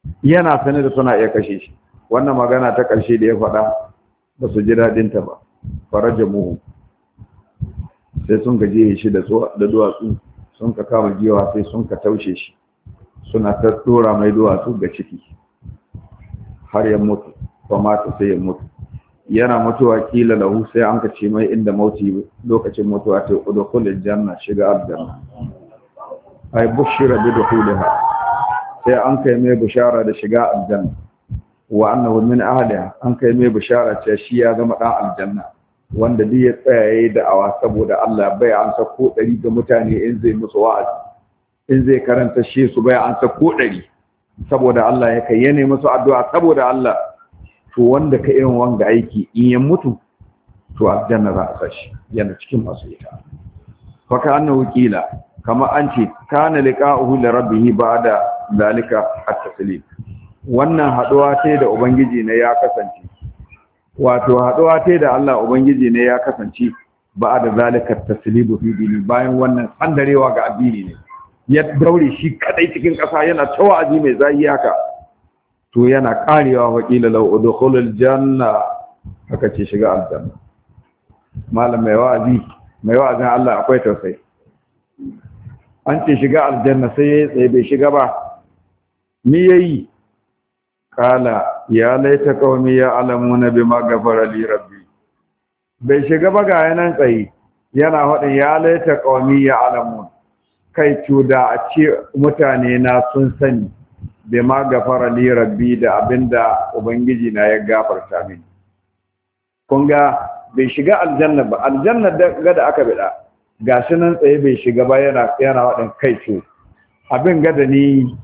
yana sane da suna iya kashe shi. Wannan magana ta ƙarshe da ya faɗa ba su ji daɗin ta ba. Farajamuhu sai sun gaje shi da duwatsu, sun ka kama giwa sai sun ka taushe shi, suna ta dora mai duwatsu ga ciki har ya mutu. Ba mata sai ya mutu. Yana mutuwa kila lahu sai an ka ce mai inda mauti lokacin mutuwa ta udkhulul janna, shiga aljanna. Ai bushira bi dukhuliha, sai an kai mai bishara da shiga aljanna. Wa annahu min ahliha, an kai mai bishara cewa shi ya zama dan aljanna. Wanda duk ya tsaya yayi da'awa saboda Allah bai an sa ko dari ga mutane in zai musu wa'azi, in zai karanta shi su bai an sa ko dari saboda Allah ya kai yana musu addu'a saboda Allah. To wanda ka irin wanga aiki in ya mutu to aljanna za a sashi, yana cikin masu ita. Fa ka annahu qila, kama an ce kana liqa'uhu li rabbih ba'da zalika at-taslim. Wannan haduwa ce da ubangiji ne ya kasance, wato haduwa ce da Allah ubangiji ne ya kasance ba'da zalika at-taslim fi dini, bayan wannan sandarewa ga addini ne ya daure shi kadai cikin kasa yana tawazi mai zai haka. To yana karewa wakila lau udkhulul janna, haka ce shiga aljanna. Malam mai wa'azi mai wa'azin Allah akwai tausayi. An ce shiga aljanna sai yayi tsaye bai shiga ba. Ni yayi kala ya laita qaumi ya alamuna bima ghafara li rabbi. Bai shiga ba ga yanan tsaye yana hadin ya laita qaumi ya alamun. Kai cuda a ce mutane na sun sani bai ma gafara li rabbi da abinda ubangiji na ya gafarta mini. Kun ga bai shiga aljanna ba, aljanna da da aka bida gashi nan tsaye bai shiga ba, yana yana wadan kai ce abin gada ni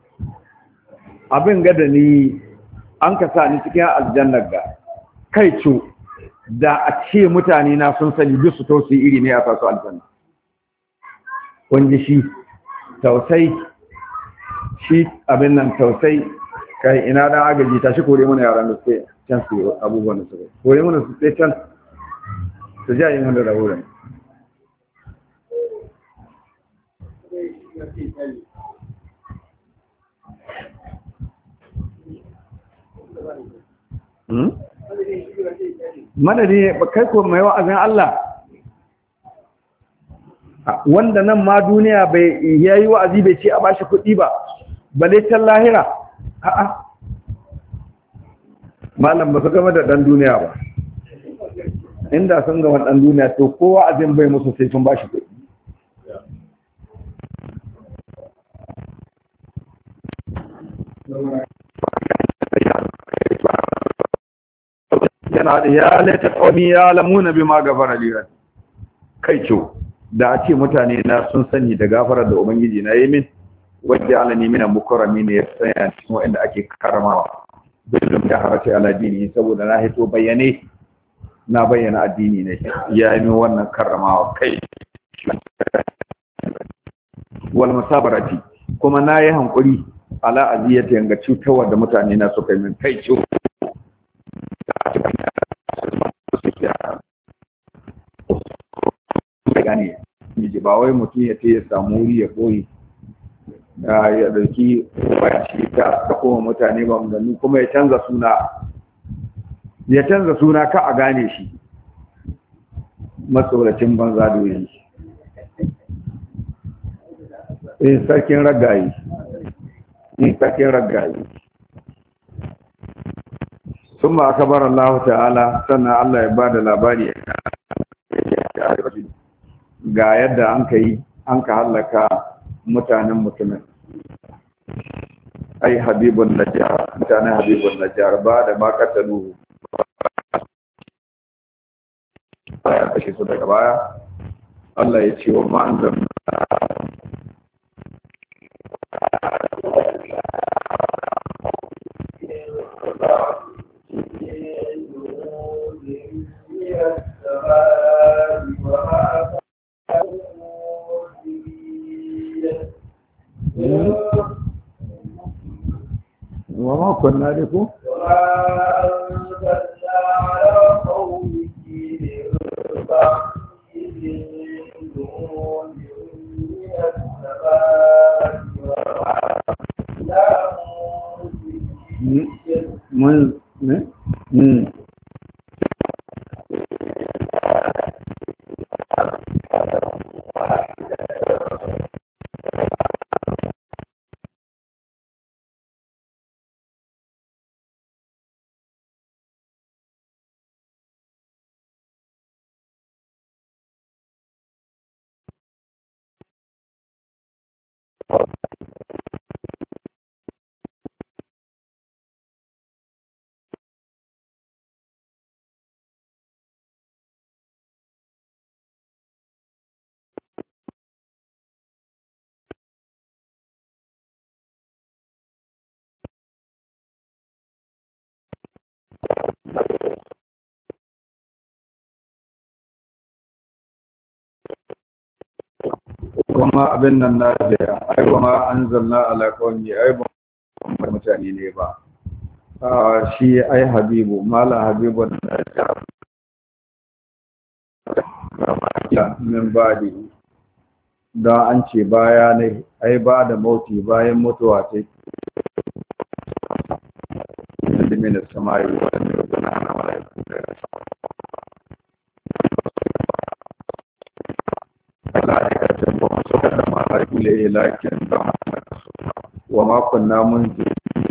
abin gada ni an ka sa ni cikin aljanna ga kai ce da a ce mutane na sun sani duk su tausi iri ne a fasu aljanna. Kun ji shi tausayi, shi abin nan tausayi. Kai ina dan agaji ta shi kore mana yaran da suke can su abubuwan da suke kore mana su sai can su ja yin wanda rahuran. hmm madadi kai ko mai wa'azin Allah wanda nan ma duniya bai yayi wa'azi bai ce a bashi kuɗi ba, bale can lahira. A'a malam ba su gama da ɗan duniya ba. Inda sun gama ɗan duniya to kowa azin bai musu sai sun bashi kuɗi. yana da ya laita qawmi ya lamuna bima ghafara li kai ciwo da a ce mutane na sun sani da gafarar da ubangiji na yi min, wadda alani mina mukarrami ne ya tsaya cikin wanda ake karamawa bilum da harata ala dini, saboda na hito bayyane na bayyana addini ne ya yi min wannan karramawa kai wal musabarati, kuma na yi hankuri ala aziyati yanga cutarwa da mutane na suka yi min kai ciwo gane miji ba wai mutum ya ce ya samu wuri ya koyi da ya dauki bashi ta da kuma mutane ba mu kuma ya canza suna ya canza suna ka a gane shi matsoracin banza doyi in sarkin ragayi in sarkin ragayi sun ma aka bar Allah ta'ala sannan Allah ya ba da labari ga yadda an ka yi an ka hallaka mutanen mutumin ai habibun najjar mutanen habibun najjar ba da ma katalu ya kashe su daga baya Allah ya ce wa ma'anzar وما كنا لكم وما أنزلنا على قومه من بعده من دون من السماء وما لا kuma abin nan na da ai wa ma anzalna ala qawmi ai ba mutane ne ba shi ai habibu mala habibu da min badi da an ce baya ne ai ba da mauti bayan mutuwa ce da min samai wa na na malaiku malaikatun ba su da malaiku le lakin da wa ma kunna munzi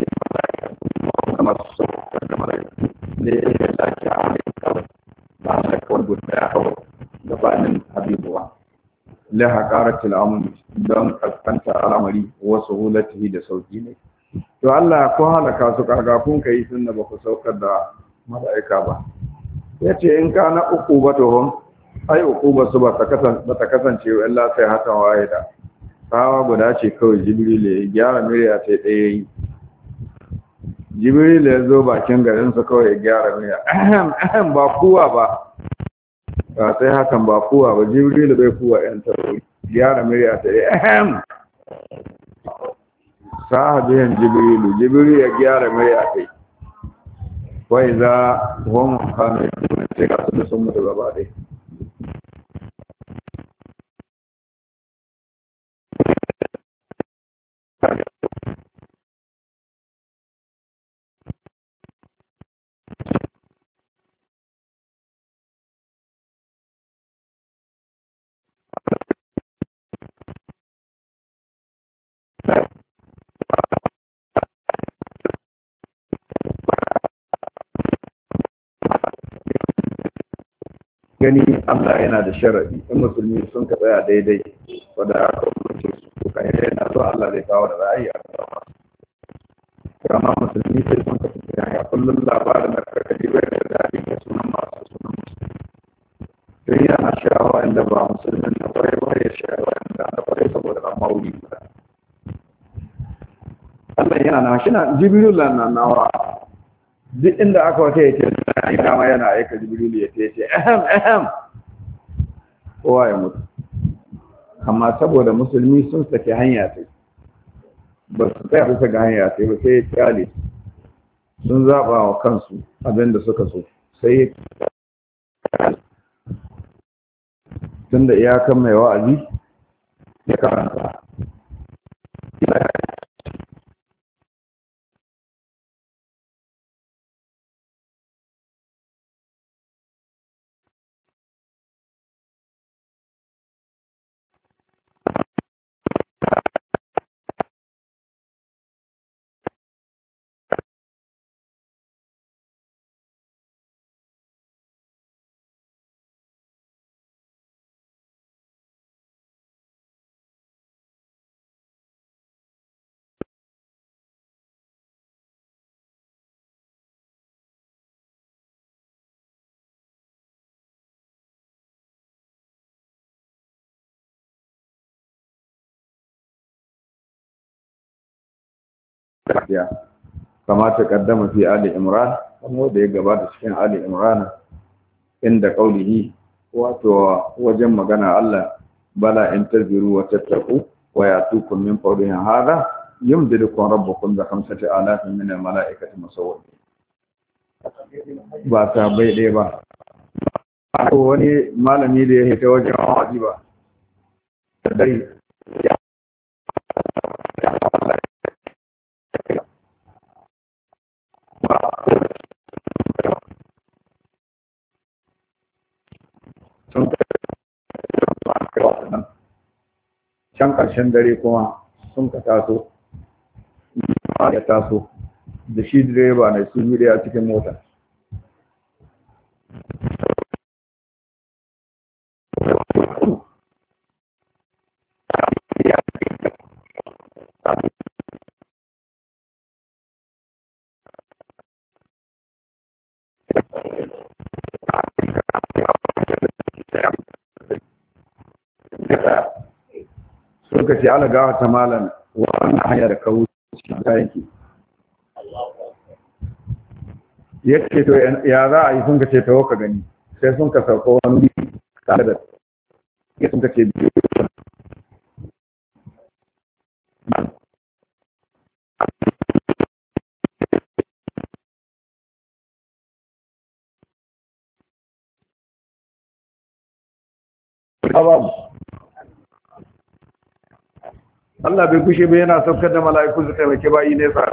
masu da malaiku ne ya lakin a ba da kawai guda kawai gabanin habibuwa la haqaratil amr don kaskanta al'amari wa suhulatihi da sauki ne to Allah ko halaka su kaga kun kai sunna ba ku saukar da malaika ba yace in kana uku ba to ai uku ba su ba ta kasance ba ta kasance Allah sai hata wahida kawa guda ce kawai jibril ya gyara murya sai ɗaya yi jibril ya zo bakin garin sa kawai ya gyara murya ahem ahem ba kowa ba ba sai hakan ba kowa ba jibril bai kowa yan tarori gyara murya ta ahem sahabiyan jibril jibril ya gyara murya ta wai za hum kana sai ka su sun mutu gaba dai gani Allah yana da sharadi in musulmi sun ka tsaya daidai wadda aka umarce su kan yana so Allah zai kawo da ra'ayi a kama kama musulmi sai sun ka tsaya ya kullum labarin da karkari bai da daɗi da sunan masu sunan musulmi sai yana sha'awa inda ba musulmin na kwarai ba ya sha'awa inda na kwarai saboda ba mauri ba Allah yana na shi na jibiru na nawa duk inda aka wata ya ce dama yana aika jibrilu ya ce ahem ahem kowa ya mutu amma saboda musulmi sun sake hanya ta ba su tsaya bisa ga hanya ta ba sai ya kyale sun zaɓa wa kansu abinda suka so sai tun da iyakan mai wa'azi ya karanta ya kamata kaddama fi ali imran kuma da ya gabata cikin ali imran inda qaulihi wato wajen magana Allah bala in taziru wa tattaqu wa yatukum min fawrihi hada yumdidukum rabbukum bi khamsati alafin min al malaikati musawwimin ba ta bai dai ba ko wani malami da ya hita wajen wa'azi ba dai can ƙarshen dare kuma sun ka taso ya taso da shi direba na su yi a cikin mota suka ce ala gawa ta malam wannan hanya da kawo ta yake yake to ya za a yi sun ka ce tawo ka gani sai sun ka sauka wani tare da ya sun ka ce biyu babu Allah bai kushe bai yana saukar da mala'iku su taimake bayi ne sa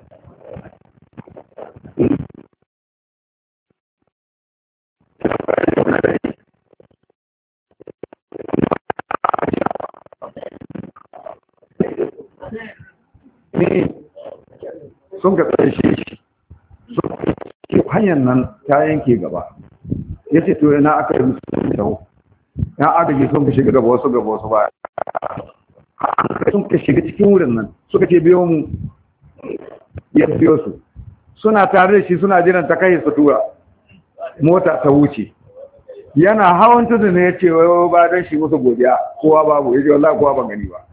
sun ka tsaye shi hanyar nan ta yanke gaba ya ce to yana aka yi musu da ya agaji sun ka shiga gaba wasu gaba wasu ba sun ka shiga cikin wurin nan suka ce biyo mu ya biyo su suna tare da shi suna jiran ta kai su tura mota ta wuce yana hawan tudu ne ya ce wai ba don shi musu godiya kowa babu ya ce wallahi kowa ban gani ba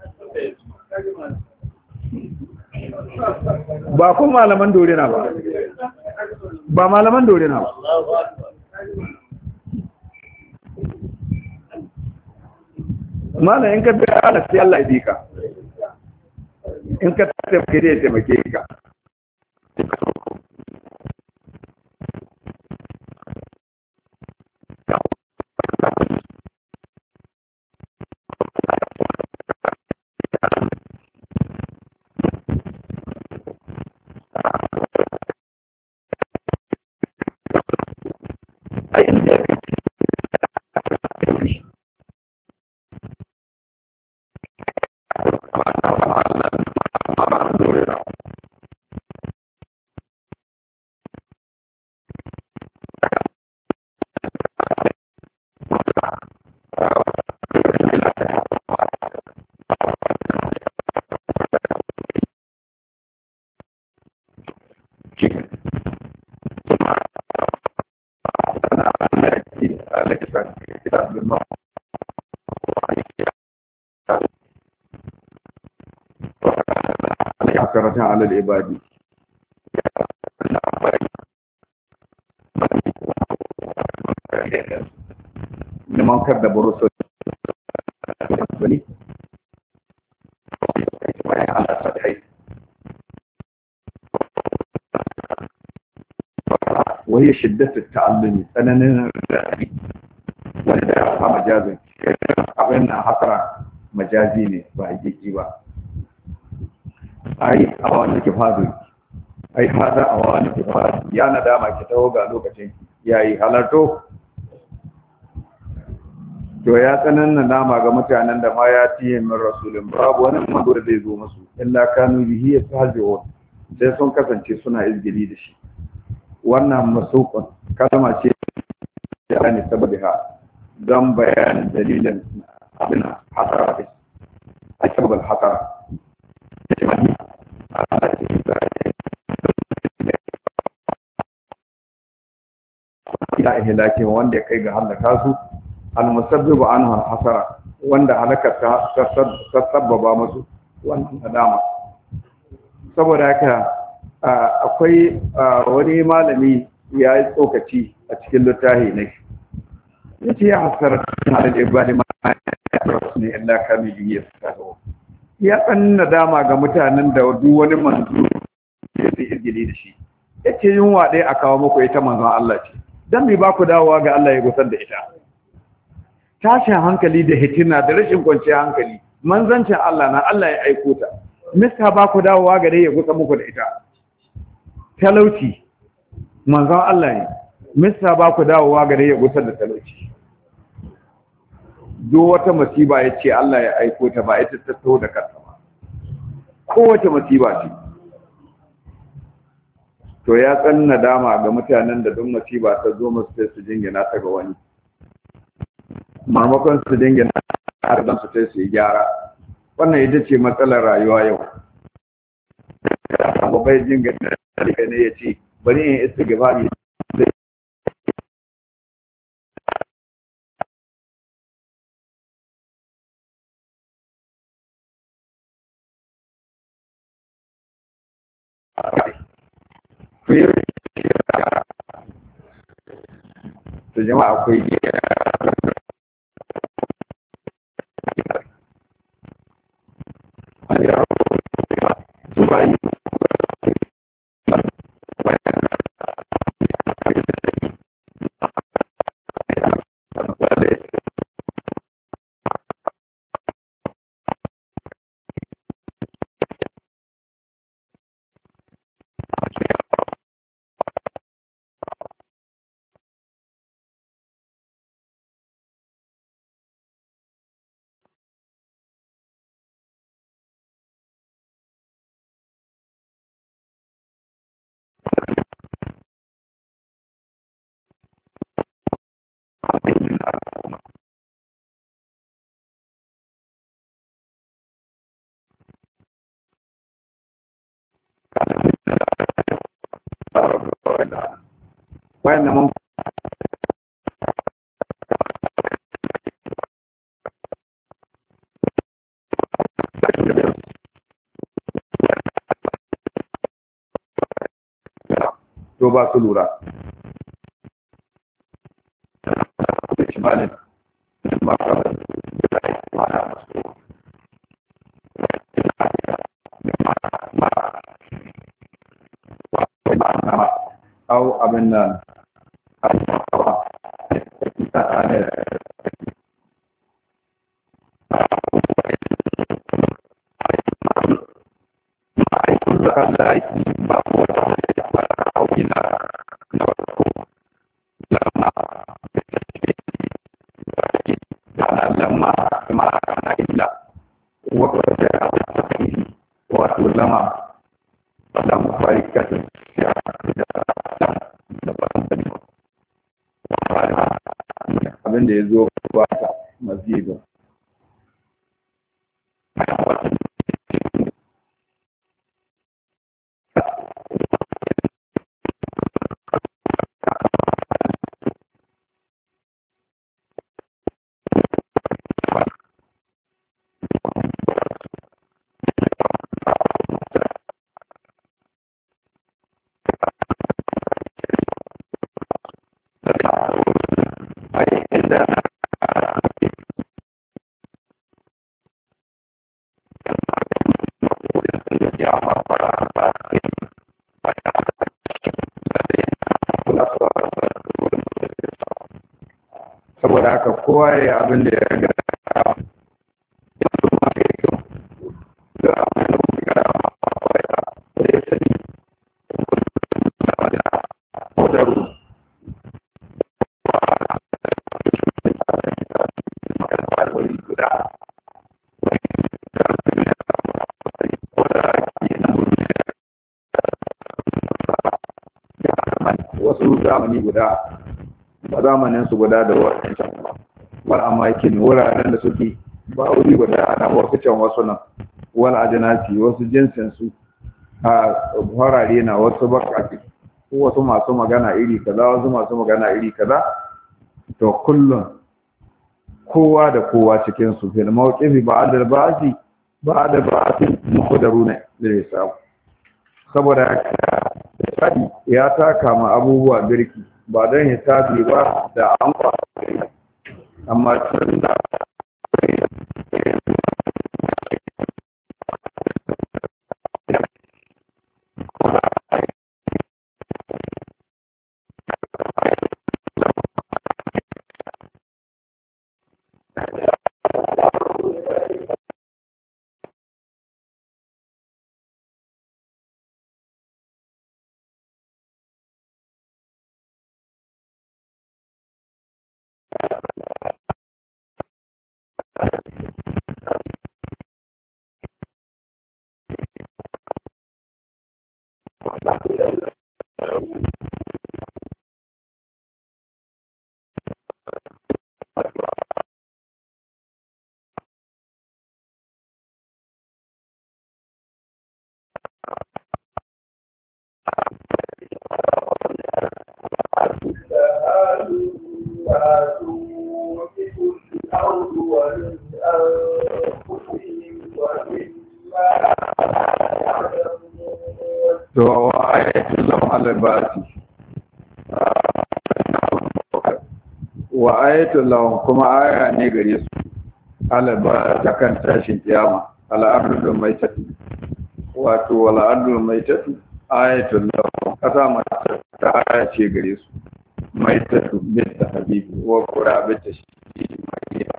ba kun malaman dore na ba ba malaman dore na ba mana in ka bi ala sai Allah ya bi ka in ka taimake da ya taimake ka karatan alal ibadi neman kar da buru so bani wani shiddatu ta'allumi tsananin rari wanda ya fa majazin abin na hasara majazi ne ba hakiki ba ai a wani kifadu ai hada a wani kifadu ya nadama ki taho ga lokacin yayi halarto to ya tsanan nadama ga mutanen da ma ya tiye min rasulun babu wani manzo da zai zo musu illa kanu bihi yastahzi'un sai sun kasance suna izgili da shi wannan masukun kalma ce da ne saboda dan bayanin dalilin abin hasara a sababin hasara ila ihlaki wanda ya kai ga halaka su al-musabbibu anhu al-hasara wanda halaka ta sabbaba musu wannan nadama saboda haka akwai wani malami ya yi tsokaci a cikin littafi ne yace ya hasara halal ibadi ma ne illa kamili ya tsaro ya san nadama ga mutanen da duk wani manzo ya yi izgili da shi yace yunwa dai a kawo muku ita manzon Allah ce dan me ba ku dawowa ga Allah ya gusar da ita tashin hankali da hitina da rashin kwanciyar hankali manzancin Allah na Allah ya aiko ta mista ba ku dawowa ga dai ya gusar muku da ita talauci manzon Allah ne mista ba ku dawowa ga dai ya gusar da talauci duk wata masiba ya ce Allah ya aiko ta ba ita ta taho da kanta ba kowace masiba ce to ya tsan nadama ga mutanen da duk masiba ta zo musu sai su jingina ta ga wani marmakon su jingina har da su sai su yi gyara wannan ita ce matsalar rayuwa yau ba bai jingina ne ya ce bari in istighfari to jama'a akwai da wayan mun to ba su lura au abin nan abin da ya zo ba ta mazido saboda haka kowa ya abin da ya ga wasu zamani guda ba zamanin su guda da wadancan ba amma yake ne wuraren da suke ba wuri guda ana warkucin wasu nan wal ajnati wasu jinsin su a harare na wasu bakaki wasu masu magana iri kaza wasu masu magana iri kaza to kullum kowa da kowa cikin su fil mawqifi ba'da ba'si ba'da ba'si muqaddaruna lil hisab saboda ya taka ma abubuwa birki ba don hisabi ba da an kwashe amma tun da to wa ayatul lahum wa ayatul lahum kuma aya ne gare su alaba ta kan tashin kiyama al'ardu mai tafi wato wal ardu mai tafi ayatul lahum kasa mata ta aya ce gare su mai tafi bil tahbibi wa qura bil tashbihi mai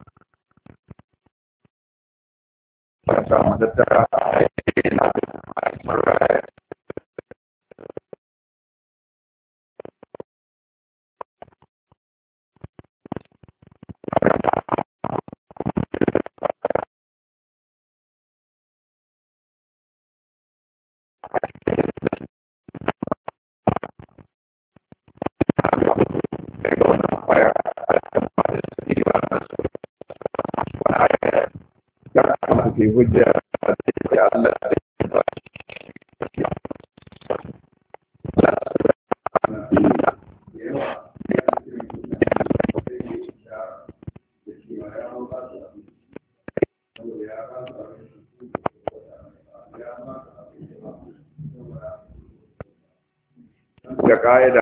kasa mata ta aya na da في hujja da Allah da ka'ida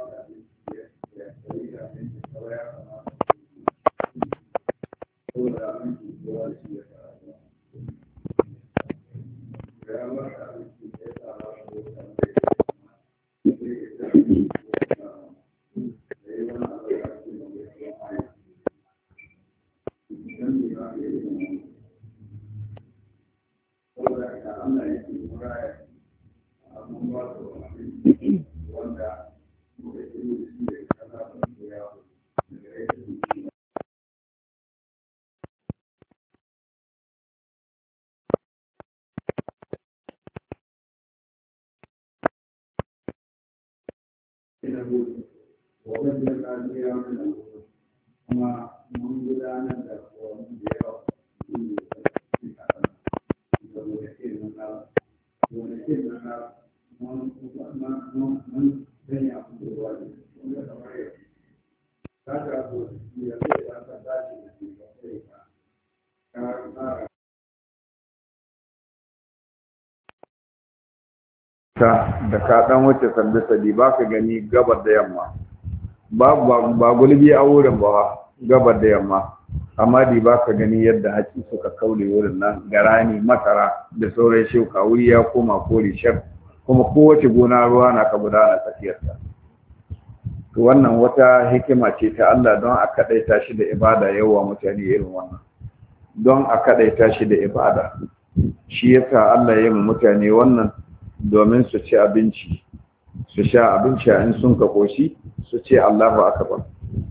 kuma mun gudanar da kowane da yawa saboda ke nuna wani ke nuna mun zanya abubuwa ne wanda kamar yau ta ga abu da zai ta ta dace da ke ba sai ka ka tsara ta da ka dan wuce sabbi sabi ba ka gani gabar da yamma babu ba gulbi a wurin ba gabar da yamma amma di ba ka gani yadda haƙi suka kaule wurin nan garani masara da sauran shuka wuri ya koma kore shaf kuma kowace gona ruwa na ka gudana tsakiyarta to wannan wata hikima ce ta Allah don a kadaita shi da ibada yawa mutane irin wannan don a kadaita shi da ibada shi yasa Allah ya yi mutane wannan domin su ci abinci su sha abinci in sun ka koshi su ce Allahu akbar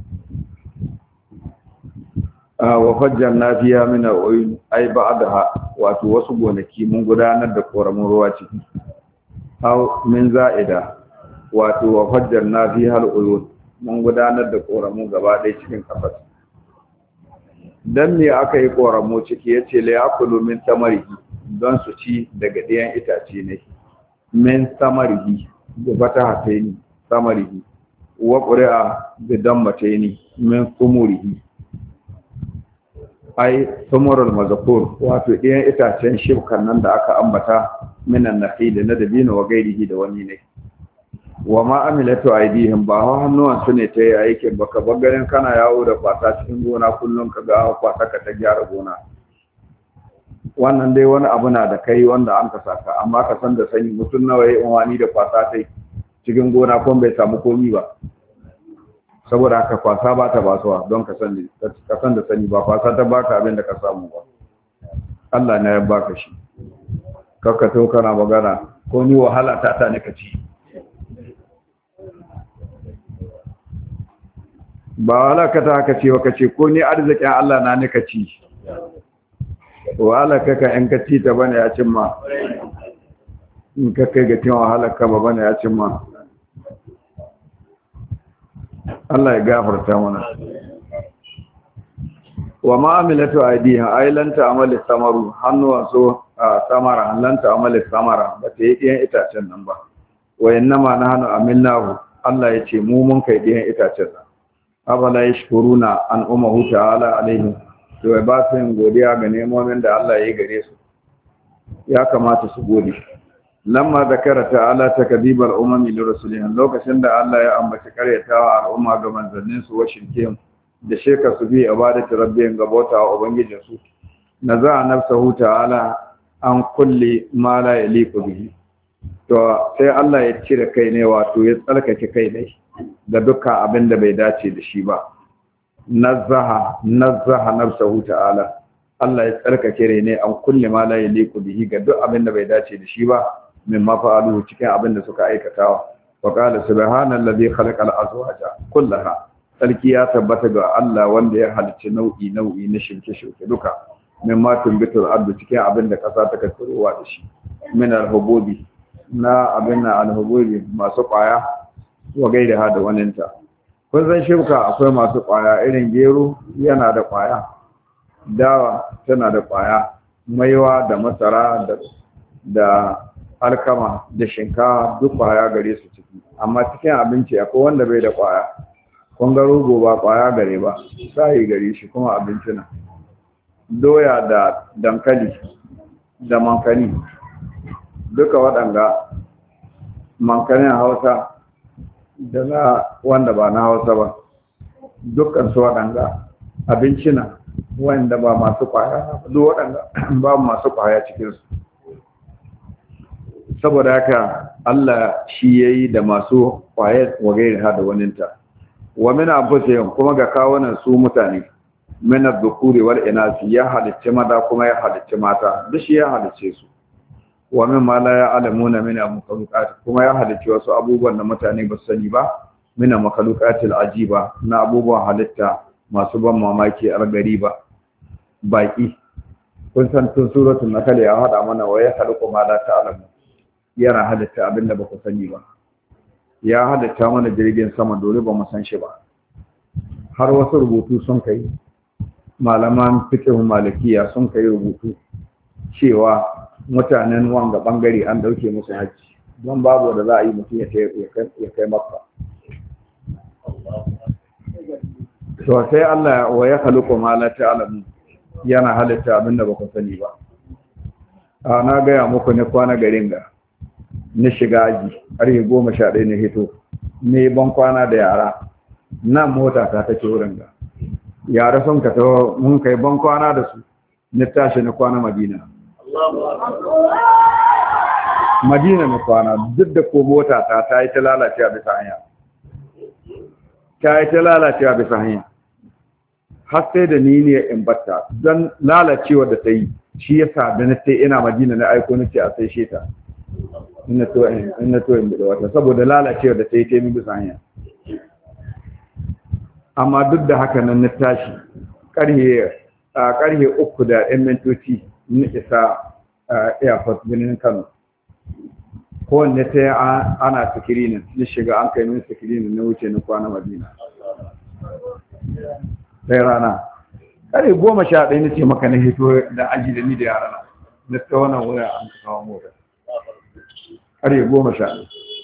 wa fajjalna fiha min al-uyun ay ba'daha wato wasu gonaki mun gudanar da koramun ruwa ciki aw min za'ida wato wa fajjalna fiha al-uyun mun gudanar da koramu gaba ɗaya cikin kafas dan me aka yi koramu ciki yace la yakulu min tamarihi don su ci daga ɗayan itace ne min samarihi da fataha taini samarihi wa qur'a bi dammataini min sumurihi ai sumurul mazkur wato ɗayan itacen shibkan nan da aka ambata minan nakhil na dabino wa gairihi da wani ne wa ma amilatu aidihim ba hannuwan su ne ta yi aikin baka bangaren kana yawo da kwasa cikin gona kullum ka ga kwasa ka ta gyara gona wannan dai wani abu na da kai wanda an ka saka amma ka san da sani mutum nawa yayi unwani da kwasa tai cikin gona kon bai samu komi ba saboda haka kwasa ba ta basuwa don ka san ka san da sani ba kwasa ta baka abin da ka samu ba Allah ne ya baka shi kakka to kana magana ko ni wahala ta ta ne ka ci ba wahala ka ta haka ce wa kace ko ni arzikin Allah na ne ka ci wahala kaka in ka ci ta bane ya cimma in ka kai ga cin wahala ka ba bane ya cimma Allah ya gafarta mana wa ma'amilatu aidiha ailanta amali samaru hannuwan so samara lanta amali samara ba ta yi ɗiyan itacen nan ba wa innama nahnu amilnahu Allah ya ce mu mun kai ɗiyan itacen nan afala yashkuruna an umahu ta'ala alaihi to ba su yin godiya ga nemomin da Allah ya yi gare su ya kamata su gode lamma zakara ta'ala takdibar umami li rasulihin lokacin da Allah ya ambaci karyatawa al'umma ga manzannin su wa shirke da sheka su bi ibadatu rabbihim ga bautawa ubangijin su naza nafsuhu ta'ala an kulli ma la yaliqu bihi to sai Allah ya cire kai ne wato ya tsarkake kai ne da dukkan abin da bai dace da shi ba nazaha nazaha nafsuhu ta'ala Allah ya tsarkake ne an kulli ma la yaliqu bihi ga duk abin da bai dace da shi ba min mafa'aluhu cikin abin da suka aikatawa wa qala subhanallazi khalaqal azwaja kullaha sarki ya tabbata ga Allah wanda ya halicci nau'i nau'i na shirke-shirke duka min ma tumbitul ardu cikin abin da kasa ta kasarowa da shi min al-hububi na abin na al-hububi masu kwaya wa gaida da waninta kun san shirka akwai masu kwaya irin gero yana da kwaya dawa tana da kwaya maiwa da masara da da alkama da shinkafa duk kwaya gare su ciki amma cikin abinci akwai wanda bai da kwaya kun ga rogo ba kwaya gare ba sai gare shi kuma abinci na doya da dankali da mankani duka waɗanga mankanin Hausa da na wanda ba na Hausa ba dukkan su waɗanda abinci na wanda ba masu kwaya duk waɗanda ba masu kwaya cikinsu saboda haka Allah shi yayi da masu kwaya wagairi ha da waninta wa min anfusihim kuma ga kawunan su mutane min adh-dhukuri wal inasi ya halicce maza kuma ya halicce mata duk shi ya halicce su wa min ma la ya'lamuna min al-makhluqat kuma ya halicce wasu abubuwan da mutane ba su sani ba min al-makhluqatil ajiba na abubuwan halitta masu ban mamaki a gari ba baki kun san tun suratul nahl ya hada mana wa ya khaliqu ma la ta'lamu yana halitta abinda ba ku sani ba ya halitta mana jirgin sama dole ba mu san shi ba har wasu rubutu sun kai malaman fiqh malikiya sun kai rubutu cewa mutanen wanga bangare an dauke musu haji don babu da za a yi mutum ya kai makka to sai Allah wa ya khaliqu ma la ta'lamu yana halitta abinda ba ku sani ba a na gaya muku ne kwana garin ga na shiga aji ƙarfe goma sha ɗaya na hito ne ban kwana da yara nan mota ta take wurin ga yara sun ka taho mun kai ban kwana da su na tashi na kwana madina madina na kwana duk da ko mota ta ta yi ta lalacewa bisa hanya ta yi ta lalacewa bisa hanya har sai da ni ne in batta don lalacewa da ta yi shi yasa da na sai ina madina na aiko nace a sai sheta ina to ina to in da wata saboda lalacewa da ta yi ta yi bisa hanya amma duk da haka nan na tashi karhe a karhe uku da yan mintoci ni isa airport birnin Kano kowanne sai ana sikirinin ni shiga an kai min sikirinin na wuce na kwana madina sai rana kare goma sha ɗaya na ce maka na hito da aji da ni da yara na ta wannan wurin an kawo mota kare goma sha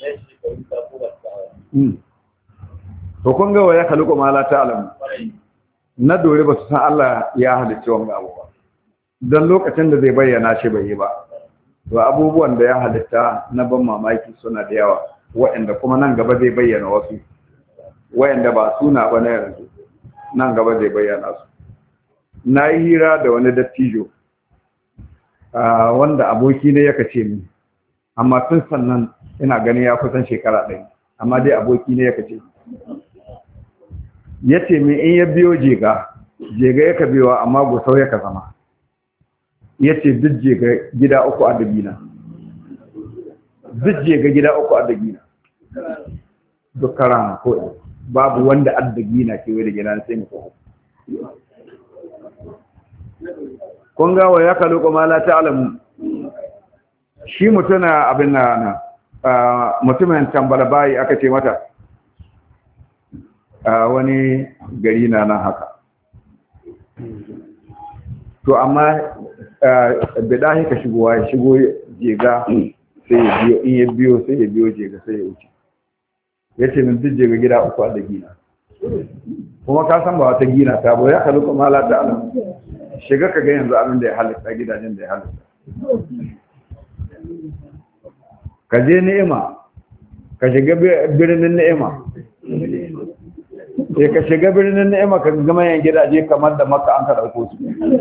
ɗaya to kun ga waya khaliqu ma la ta'lamu na dore ba su san Allah ya halicci wannan abu ba dan lokacin da zai bayyana shi bai yi ba to abubuwan da ya halitta na ban mamaki suna da yawa waɗanda kuma nan gaba zai bayyana wasu waɗanda ba suna ba na yanzu nan gaba zai bayyana su na yi hira da wani dattijo wanda aboki ne yaka ce min amma tun sannan ina gani ya kusan shekara ɗaya amma dai aboki ne yaka ce ya ce min in ya biyo jega jega yaka biyowa amma gusau yaka zama ya ce duk jega gida uku a dabina duk jega gida uku a dabina duk karama ko babu wanda addagi na kewaye da gina sai mutu kun ga wa ya kalu kuma la ta'lamu shi mutuna abin na mutumin tambara bayi aka ce mata wani gari na nan haka to amma bidahi ka shigowa ya shigo jega sai ya biyo in ya biyo sai ya biyo jega sai ya wuce ya ce min duk jega gida uku a da gina kuma ka san ba wata gina ta ba ya kalu kuma la ta'lamu shiga ka ga yanzu abin da ya halitta gidajen da ya halitta ka je ni'ima ka shiga birnin ni'ima sai ka shiga birnin ni'ima ka ga mayan gidaje kamar da Makka an ka dauko su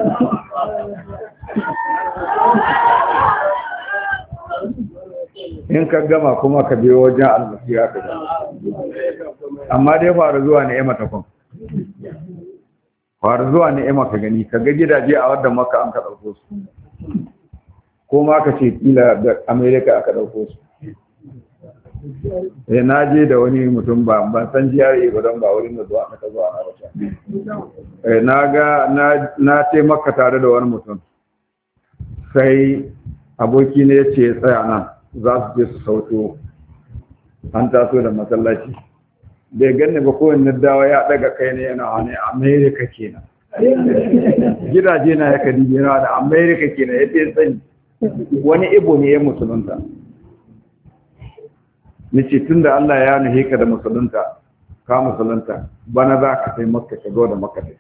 in ka gama kuma ka biyo wajen almasiya ka ga amma dai fara zuwa ni'ima ta kun fara zuwa ni'ima ka gani ka ga gidaje a wadda Makka an ka dauko su ko ma ka ce kila da America aka dauko su eh na je da wani mutum ba ban san jiyare ba don ba wurin da zuwa aka zuwa na wata eh na ga na na ce Makka tare da wani mutum sai aboki ne yace ya tsaya nan za su je su sauto an taso da masallaci bai ganni ba kowanne dawa ya daga kai ne yana wani America kenan gidaje na ya kadi yana da America kenan yace sani wani ibo ne ya musulunta nace tunda Allah ya nuhe ka da musulunta ka musulunta bana za ka kai Makka ka zo da Makka dai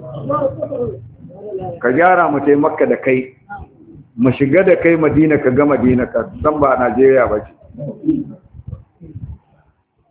ka gyara mu tai Makka da kai mu shiga da kai Madina ka ga Madina ka san ba Najeriya ba ce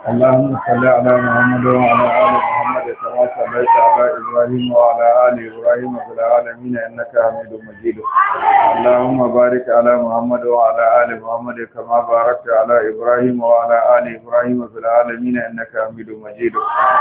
اللهم صل على محمد وعلى آل محمد كما صليت على إبراهيم وعلى آل إبراهيم في العالمين إنك حميد مجيد اللهم بارك على محمد وعلى آل محمد كما باركت على إبراهيم وعلى آل إبراهيم في العالمين إنك حميد مجيد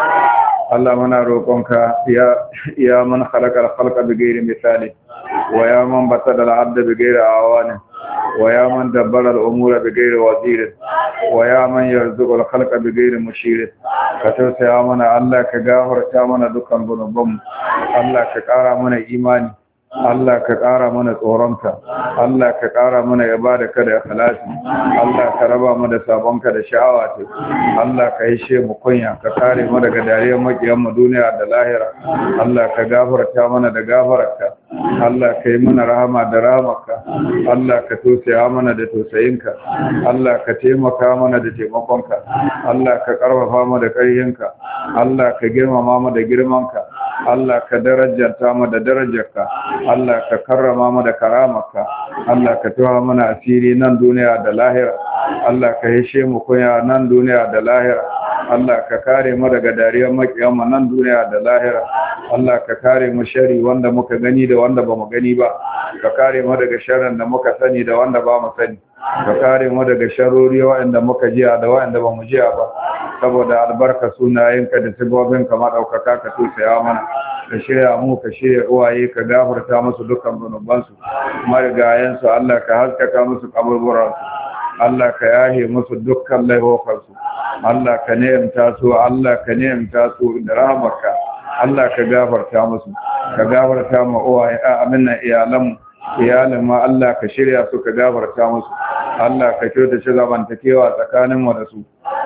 اللهم نروقك يا يا من خلق الخلق بغير مثال ويا من بسط العبد بغير أعوان ويا من دبر الأمور بغير وزير ويا من يرزق الخلق بغير مشير كتوسع منا الله كغفرتا منا dukkan gunubban Allah ka ƙara mana imani Allah ka ƙara mana tsoronka Allah ka ƙara mana ibadaka da ikhlasi Allah ka raba mu da sabonka da sha'awa ce Allah ka yi she mu kunya ka kare mu daga dariyar makiyan mu duniya da lahira Allah ka gafarta mana da gafararka Allah ka yi mana rahama da rahamarka Allah ka tausaya mana da tausayinka Allah ka taimaka mana da taimakonka Allah ka karfafa mu da ƙarfinka Allah ka girmama mu da girmanka Allah ka darajanta mu da darajarka Allah ka karrama mu da karamarka Allah ka tawa mana asiri nan duniya da lahira Allah ka hishe mu kunya nan duniya da lahira Allah ka kare mu daga dariyar makiyan mu nan duniya da lahira Allah ka kare mu shari wanda muka gani da wanda bamu gani ba ka kare mu daga sharrin da muka sani da wanda ba mu sani ka kare mu daga sharori wanda muka jiya da wanda bamu jiya ba saboda albarka sunayenka da sabobinka madaukaka ka tusaya mana ka shirya mu ka shirya uwaye ka gafarta musu dukkan zunubansu marigayensu Allah ka haskaka musu kaburburansu Allah ka yahe musu dukkan laifofinsu Allah ka ni'imta su Allah ka ni'imta su da rahmarka Allah ka gafarta musu ka gafarta ma uwaye aminna iyalan iyalin ma Allah ka shirya su ka gafarta musu Allah ka kyautace zamantakewa tsakanin mu da su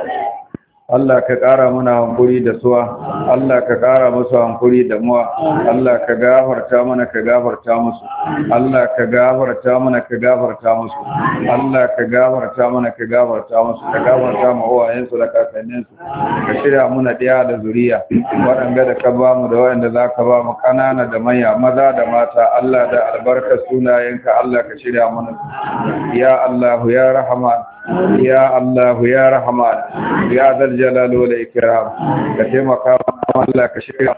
Allah ka ƙara mana hankuri da suwa Allah ka ƙara musu hankuri da muwa Allah ka gafarta mana ka gafarta musu Allah ka gafarta mana ka gafarta musu Allah ka gafarta mana ka gafarta musu ka gafarta ma uwayensu da kakanninsu ka shirya muna ɗaya da zuriya waɗanda da ka ba mu da waɗanda za ka ba mu ƙanana da manya maza da mata Allah da albarkar sunayenka Allah ka shirya mana ya Allah ya Rahman ya Allah ya Rahman ya Dhal Jalal wal Ikram ka taimaka Allah ka shirya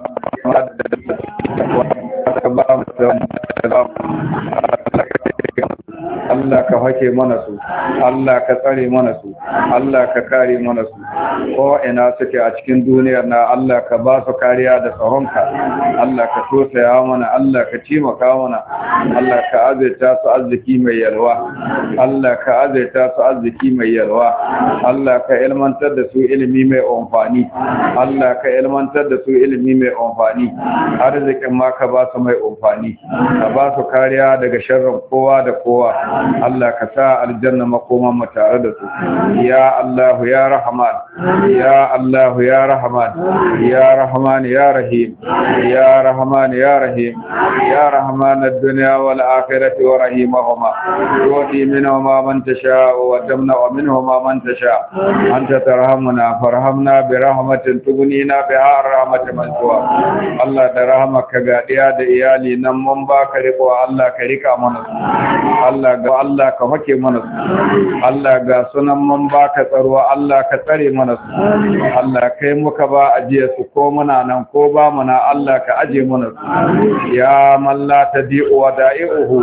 Allah ka hake mana su Allah ka tsare mana su Allah ka kare mana su ko ina suke a cikin duniyar na Allah ka ba su kariya da tsaronka Allah ka tosaya mana Allah ka taimaka mana Allah ka azaita su arziki mai yalwa Allah ka azaita su arziki mai yalwa Allah ka ilmantar da su ilimi mai amfani Allah ka ilmantar da su ilimi mai amfani arzikin ma ka ba su mai amfani ka ba su kariya daga sharrin kowa da kowa Allah ka sa aljanna makoman mu tare da su ya Allah ya Rahman ya Allah ya Rahman ya Rahman ya Rahim ya Rahman ya Rahim ya Rahman ad-dunya wal akhirati wa rahimahuma tu'ti minhuma man tasha wa tamna'u minhuma man tasha anta tarhamuna farhamna bi rahmatin tughnina biha rahmatin man tuwa Allah da rahmaka ga diya da iyali nan mun baka riko Allah ka rika mana Allah ga Allah ka hake mana su Allah ga sunan mun baka tsaro Allah ka tsare mana su Allah kai muka ba ajiye su ko muna nan ko ba muna Allah ka aje mana su ya man la tadi'u wada'ihu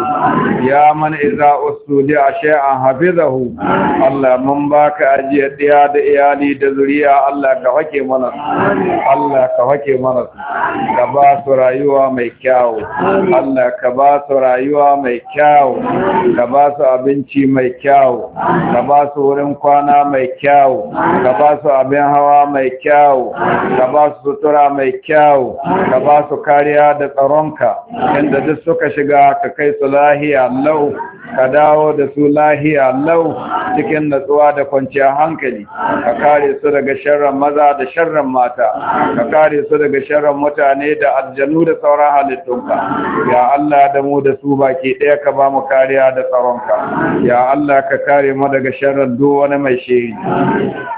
ya man idza usuli shay'an hafizahu Allah mun baka ajiye diya da iyali da zuriya Allah ka hake mana su Allah ka hake mana su ka ba su rayuwa mai kyau Allah ka ba su rayuwa mai kyau ka ba su abinci mai kyau ka ba su wurin kwana mai kyau ka ba su abin hawa mai kyau ka ba su sutura mai kyau ka ba su kariya da tsaronka inda duk suka shiga ka kai su lahiya lau ka dawo da su lahiya lau cikin natsuwa da kwanciyar hankali ka kare su daga sharran maza da sharran mata ka kare su daga sharran mutane da aljanu da sauran halittunka ya Allah da mu da su baki ɗaya ka ba mu kariya da tsaronka ya Allah ka kare mu daga sharran duk wani mai shiri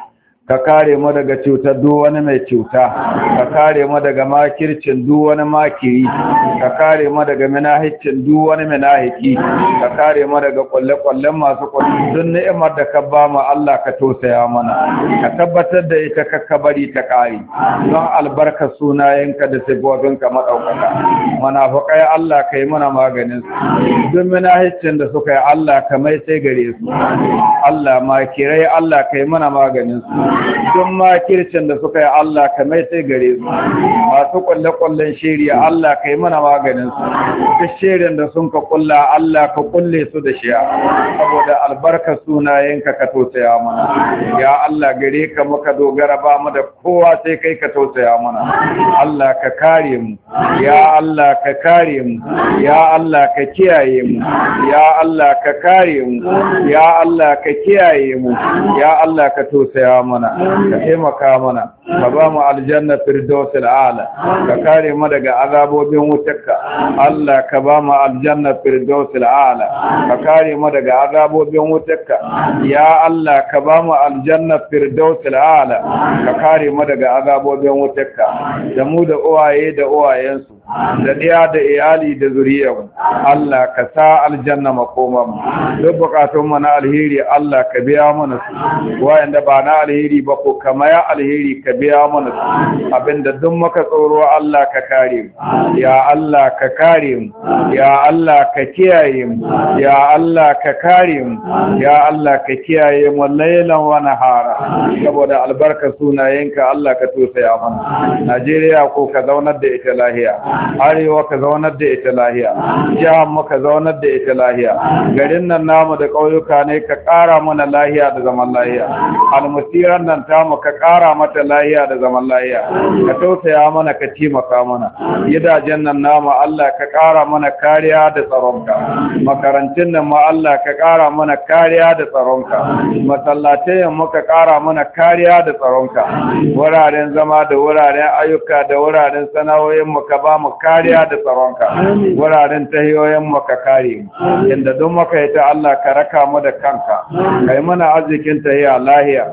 ka kare mu daga cutar duk wani mai cuta ka kare mu daga makircin duk wani makiri ka kare mu daga minahicin duk wani minahiki ka kare mu daga kwalle-kwallen masu kwalle duk ni'imar da ka ba mu Allah ka tosaya mana ka tabbatar da ita ka bari ta kare don albarka sunayenka da sifofinka madaukaka munafiqai Allah kai mana maganin su duk minahicin da suka yi Allah ka mai sai gare su Allah makirai Allah kai mana maganin su duk makircin da suka yi Allah ka mai sai gare su masu kwalle-kwallen shiriya Allah kai mana maganin su duk shirin da sun ka kulla Allah ka kulle su da shiya saboda albarka sunayenka ka tausaya mana ya Allah gare ka muka dogara ba mu da kowa sai kai ka tausaya mana Allah ka kare mu ya Allah ka kare mu ya Allah ka kiyaye mu ya Allah ka kare mu ya Allah ka kiyaye mu ya Allah ka tausaya mana ka taimaka mana ka ba mu aljanna firdausil a'la ka kare mu daga azabobin wutarka Allah ka ba mu aljanna firdausil a'la ka kare mu daga azabobin wutarka ya Allah ka ba mu aljanna firdausil a'la ka kare mu daga azabobin wutarka da mu da uwaye da uwayensu da ɗaya da iyali da zuriyar Allah ka sa aljanna makoman duk bukatun mu na alheri Allah ka biya mana su wayanda ba na alheri ba ko kama ya alheri ka biya mana su abinda duk muka tsoro Allah ka kare mu ya Allah ka kare mu ya Allah ka kiyaye mu ya Allah ka kare mu ya Allah ka kiyaye mu laylan wa nahara saboda albarka sunayenka Allah ka tosaya mana Najeriya ko ka zaunar da ita lahiya arewa ka zaunar da ita lahiya jihar mu ka zaunar da ita lahiya garin nan namu da ƙauyuka ne ka ƙara mana lahiya da zaman lahiya almusiran nan tamu ka ƙara mata lahiya da zaman lahiya ka tausaya mana ka taimaka mana gidajen nan namu Allah ka ƙara mana kariya da tsaronka makarantun nan ma Allah ka ƙara mana kariya da tsaronka masallatai mu ka ƙara mana kariya da tsaronka wuraren zama da wuraren ayyuka da wuraren sana'o'in mu ka ba mu kariya da tsaronka wuraren tahiyoyin mu ka kare inda duk muka yi ta Allah ka raka mu da kanka kai mana arzikin tahiya lahiya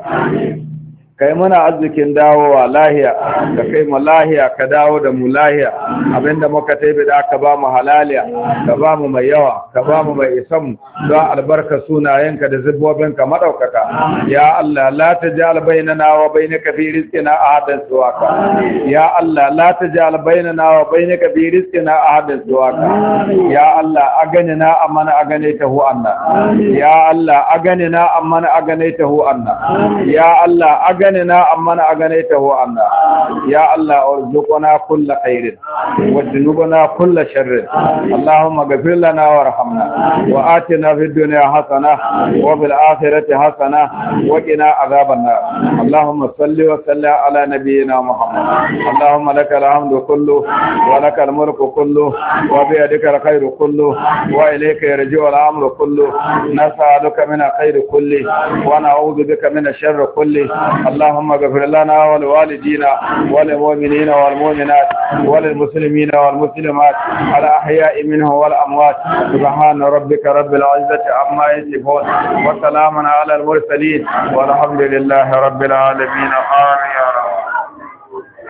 kai mana arzikin dawowa lahiya ka kai mu lahiya ka dawo da mu lahiya abinda muka taibi da aka ba mu halaliya ka ba mu mai yawa ka ba mu mai isan don albarka sunayenka da zibbobinka madaukaka ya Allah la tajal bainana wa bainaka fi rizqina ahadan suwaka ya Allah la tajal bainana wa bainaka fi rizqina ahadan suwaka ya Allah aganina amana aganaitahu anna ya Allah aganina amana aganaitahu anna ya Allah أغننا أمن أغنيته عنا يا الله ارزقنا كل خير وجنبنا كل شر اللهم اغفر لنا وارحمنا وآتنا في الدنيا حسنة وفي الآخرة حسنة وقنا عذاب النار اللهم صل وسلم على نبينا محمد اللهم لك الحمد كله ولك الملك كله وبيدك الخير كله وإليك يرجع الأمر كله نسألك من الخير كله ونعوذ بك من الشر كله اللهم اغفر لنا ولوالدينا وللمؤمنين والمؤمنات وللمسلمين والمسلمات الأحياء منهم والأموات سبحان ربك رب العزة عما يصفون وسلام على المرسلين والحمد لله رب العالمين آمين.